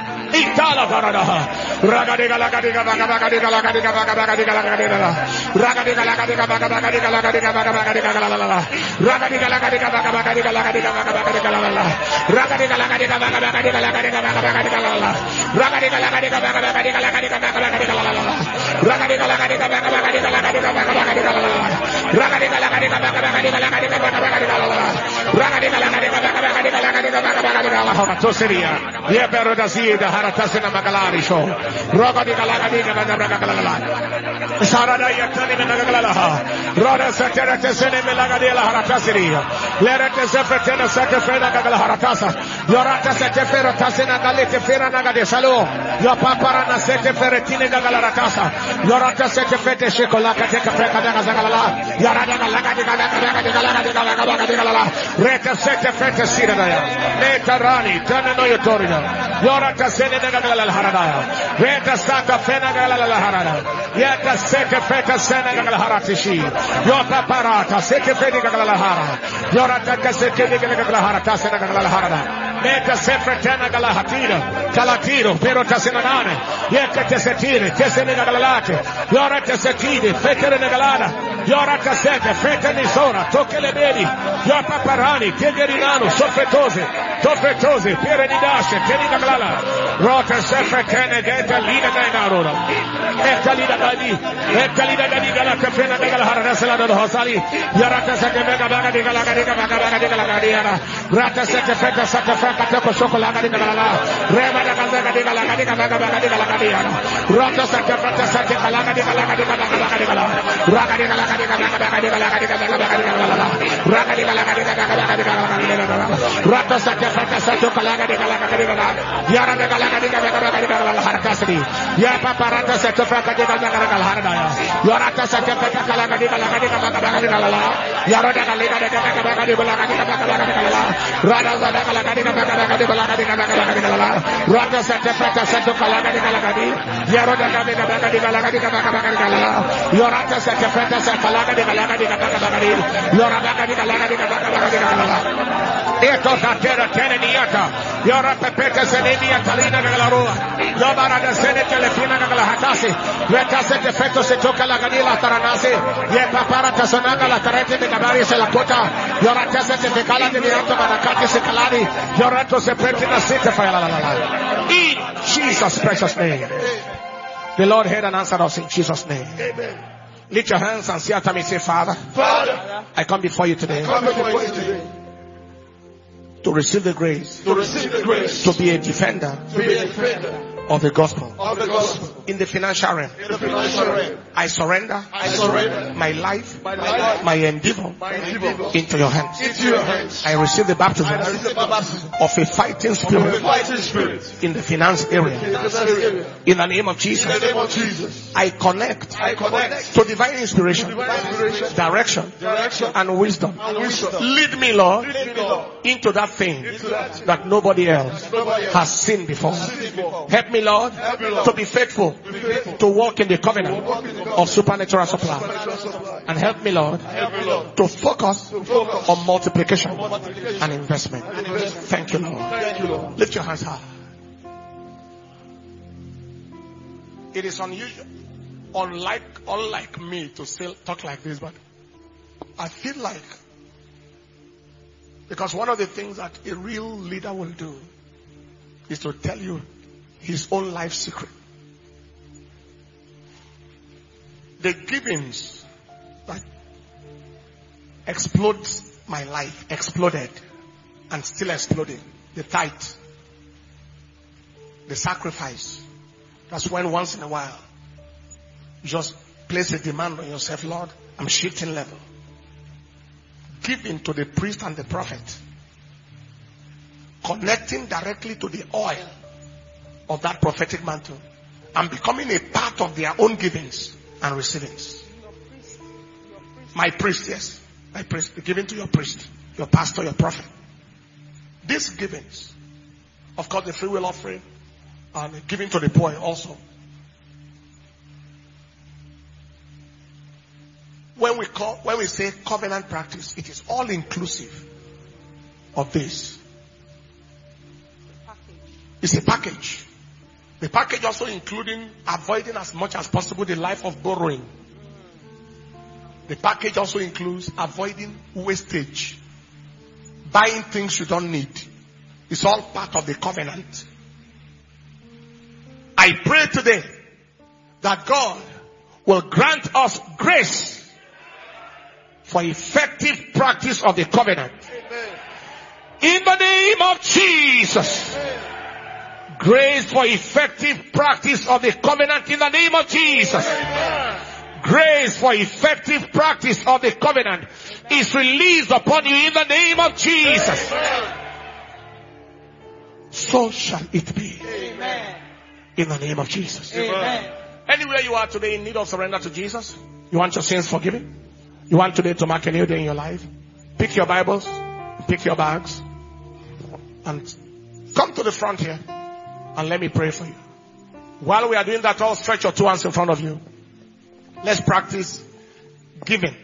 Itala baradaha. Ragadiga lagadiga bagadiga lagadiga bagadiga lagadiga. Ragadiga lagadiga bagadiga lagadiga bagadiga lagadiga. Ragadiga lagadiga bagadiga lagadiga bagadiga lagadiga. Ragadiga lagadiga bagadiga lagadiga bagadiga lagadiga. Ragadiga lagadiga bagadiga lagadiga bagadiga lagadiga. Ragadiga lagadiga bagadiga lagadiga bagadiga lagadiga. Ragadiga lagadiga bagadiga lagadiga bagadiga lagadiga. Ragadiga lagadiga bagadiga lagadiga bagadiga lagadiga. Toseria. Ye pero da sida haratasena magalari show. Rogadi galagadi galagala. Sarada yatani menagala. Roda satera tesene melagadi la haratasiri. Lerete sefetena sakefena gagala haratasa. Yorata setefera tasena galete fera nagade salo. Yo papara na seteferetine gagala ratasa. Yorata setefete shekolaka teka feka gagala. Yarada galagadi galagala. Rete setefete sirada. Netarani taneno yotorina. Yorata sene gagala haradaya. Rete sata fena gagala harada. Yata setefete sene gagala haratishi. Yota parata setefete gagala hara. Yorata kasetefete gagala harata sene gagala harada. Meta sefretena gala hatira. Talatiro pero tasenanane. Yeta tesetire tesene gagalate. Yorata setide fetere galada. Yorata sete feteni sora tokele bedi. Yota parani tegerinano sofretose. Tofretose perenidashe teni galala. Rota sefretena geta lida nainarora. Etalida gadi galata fena gala harada selada hosali. Yorata sete mega baga di gala gala. Rata sete feta sete katoko chocolate di galala rema da gaza di galala di galala di galala rota sate frata sate galala di galala di galala raga di galala di galala di galala di galala raga di galala di galala di galala rota sate frata sate galala di galala di galala yara di galala di galala harkasri ya papa rata sate frata di galala harda yara sate frata galala di galala di galala yara di galala di galala rada galala di Rata Santa Santo Calagadi Calagadi, Yaroda Gadi Galagadi Calagadi, Yorata Santa Feta Calagadi Calagadi Calagadi, Yorada Galagadi Calagadi, Eto Tatera Teneniata, Yorata Peta Senenia Talina Galarua, Yobara da Senate Lepina Galahatasi, Reta Santa Feto Seto Calagadi La Taranasi, Yepapara Tasanaga La Tarete de Gabari Selakota, Yorata Santa Cala de Viato Manacati Secaladi, Yorato Sepretina Sita in Jesus' precious name. The Lord heard and answered us in Jesus' name. Amen. Lift your hands and say after me, say, Father, I come before you today. To receive the grace. To be a defender. Of the gospel. In the financial realm. I surrender my life, my endeavor into your hands. I receive the baptism of a fighting spirit in the finance area. In the name of Jesus. I connect to divine inspiration, direction, and wisdom. Lead me, Lord, into that thing that nobody else has seen before. Help me, Lord, to be faithful, to walk in the covenant of supernatural supply. And help me, Lord, to focus on multiplication and investment. Thank you, Lord. Lift your hands high. It is unusual, unlike me to still talk like this, but I feel like, because one of the things that a real leader will do is to tell you his own life secret. The givings that explodes my life, exploded and still exploding. The tithe, the sacrifice. That's when once in a while you just place a demand on yourself, Lord, I'm shifting level. Giving to the priest and the prophet. Connecting directly to the oil of that prophetic mantle and becoming a part of their own givings and receivings. My priest, yes. My priest, giving to your priest, your pastor, your prophet. These givings, of course the free will offering and giving to the poor also. When we say covenant practice, it is all inclusive of this. It's a package. The package also including avoiding as much as possible the life of borrowing. The package also includes avoiding wastage. Buying things you don't need. It's all part of the covenant. I pray today that God will grant us grace for effective practice of the covenant. In the name of Jesus. Grace for effective practice of the covenant in the name of Jesus. Grace for effective practice of the covenant is released upon you in the name of Jesus. So shall it be. Amen. In the name of Jesus. Amen. Anywhere you are today in need of surrender to Jesus, you want your sins forgiven, you want today to mark a new day in your life, pick your Bibles, pick your bags, and come to the front here, and let me pray for you. While we are doing that, all stretch your two hands in front of you. Let's practice giving.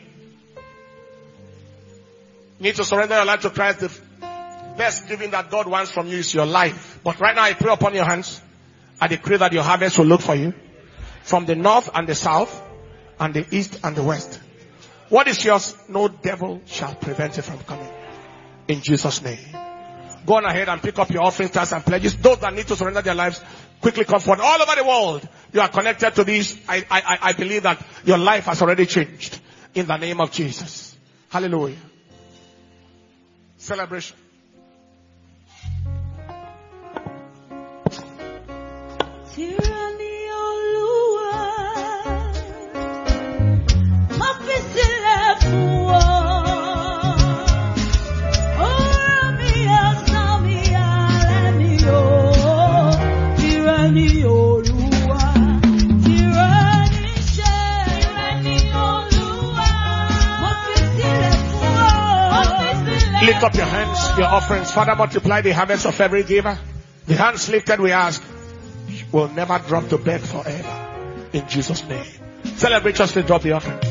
You need to surrender your life to Christ. The best giving that God wants from you is your life. But right now I pray upon your hands. I decree that your harvest will look for you from the north and the south and the east and the west. What is yours? No devil shall prevent it from coming. In Jesus' name. Go on ahead and pick up your offering tithes and pledges. Those that need to surrender their lives, quickly come forward. All over the world, you are connected to this. I believe that your life has already changed. In the name of Jesus. Hallelujah. Celebration. Lift up your hands, your offerings. Father, multiply the harvest of every giver. The hands lifted, we ask, will never drop to bed forever. In Jesus' name. Celebrate, just drop the offering.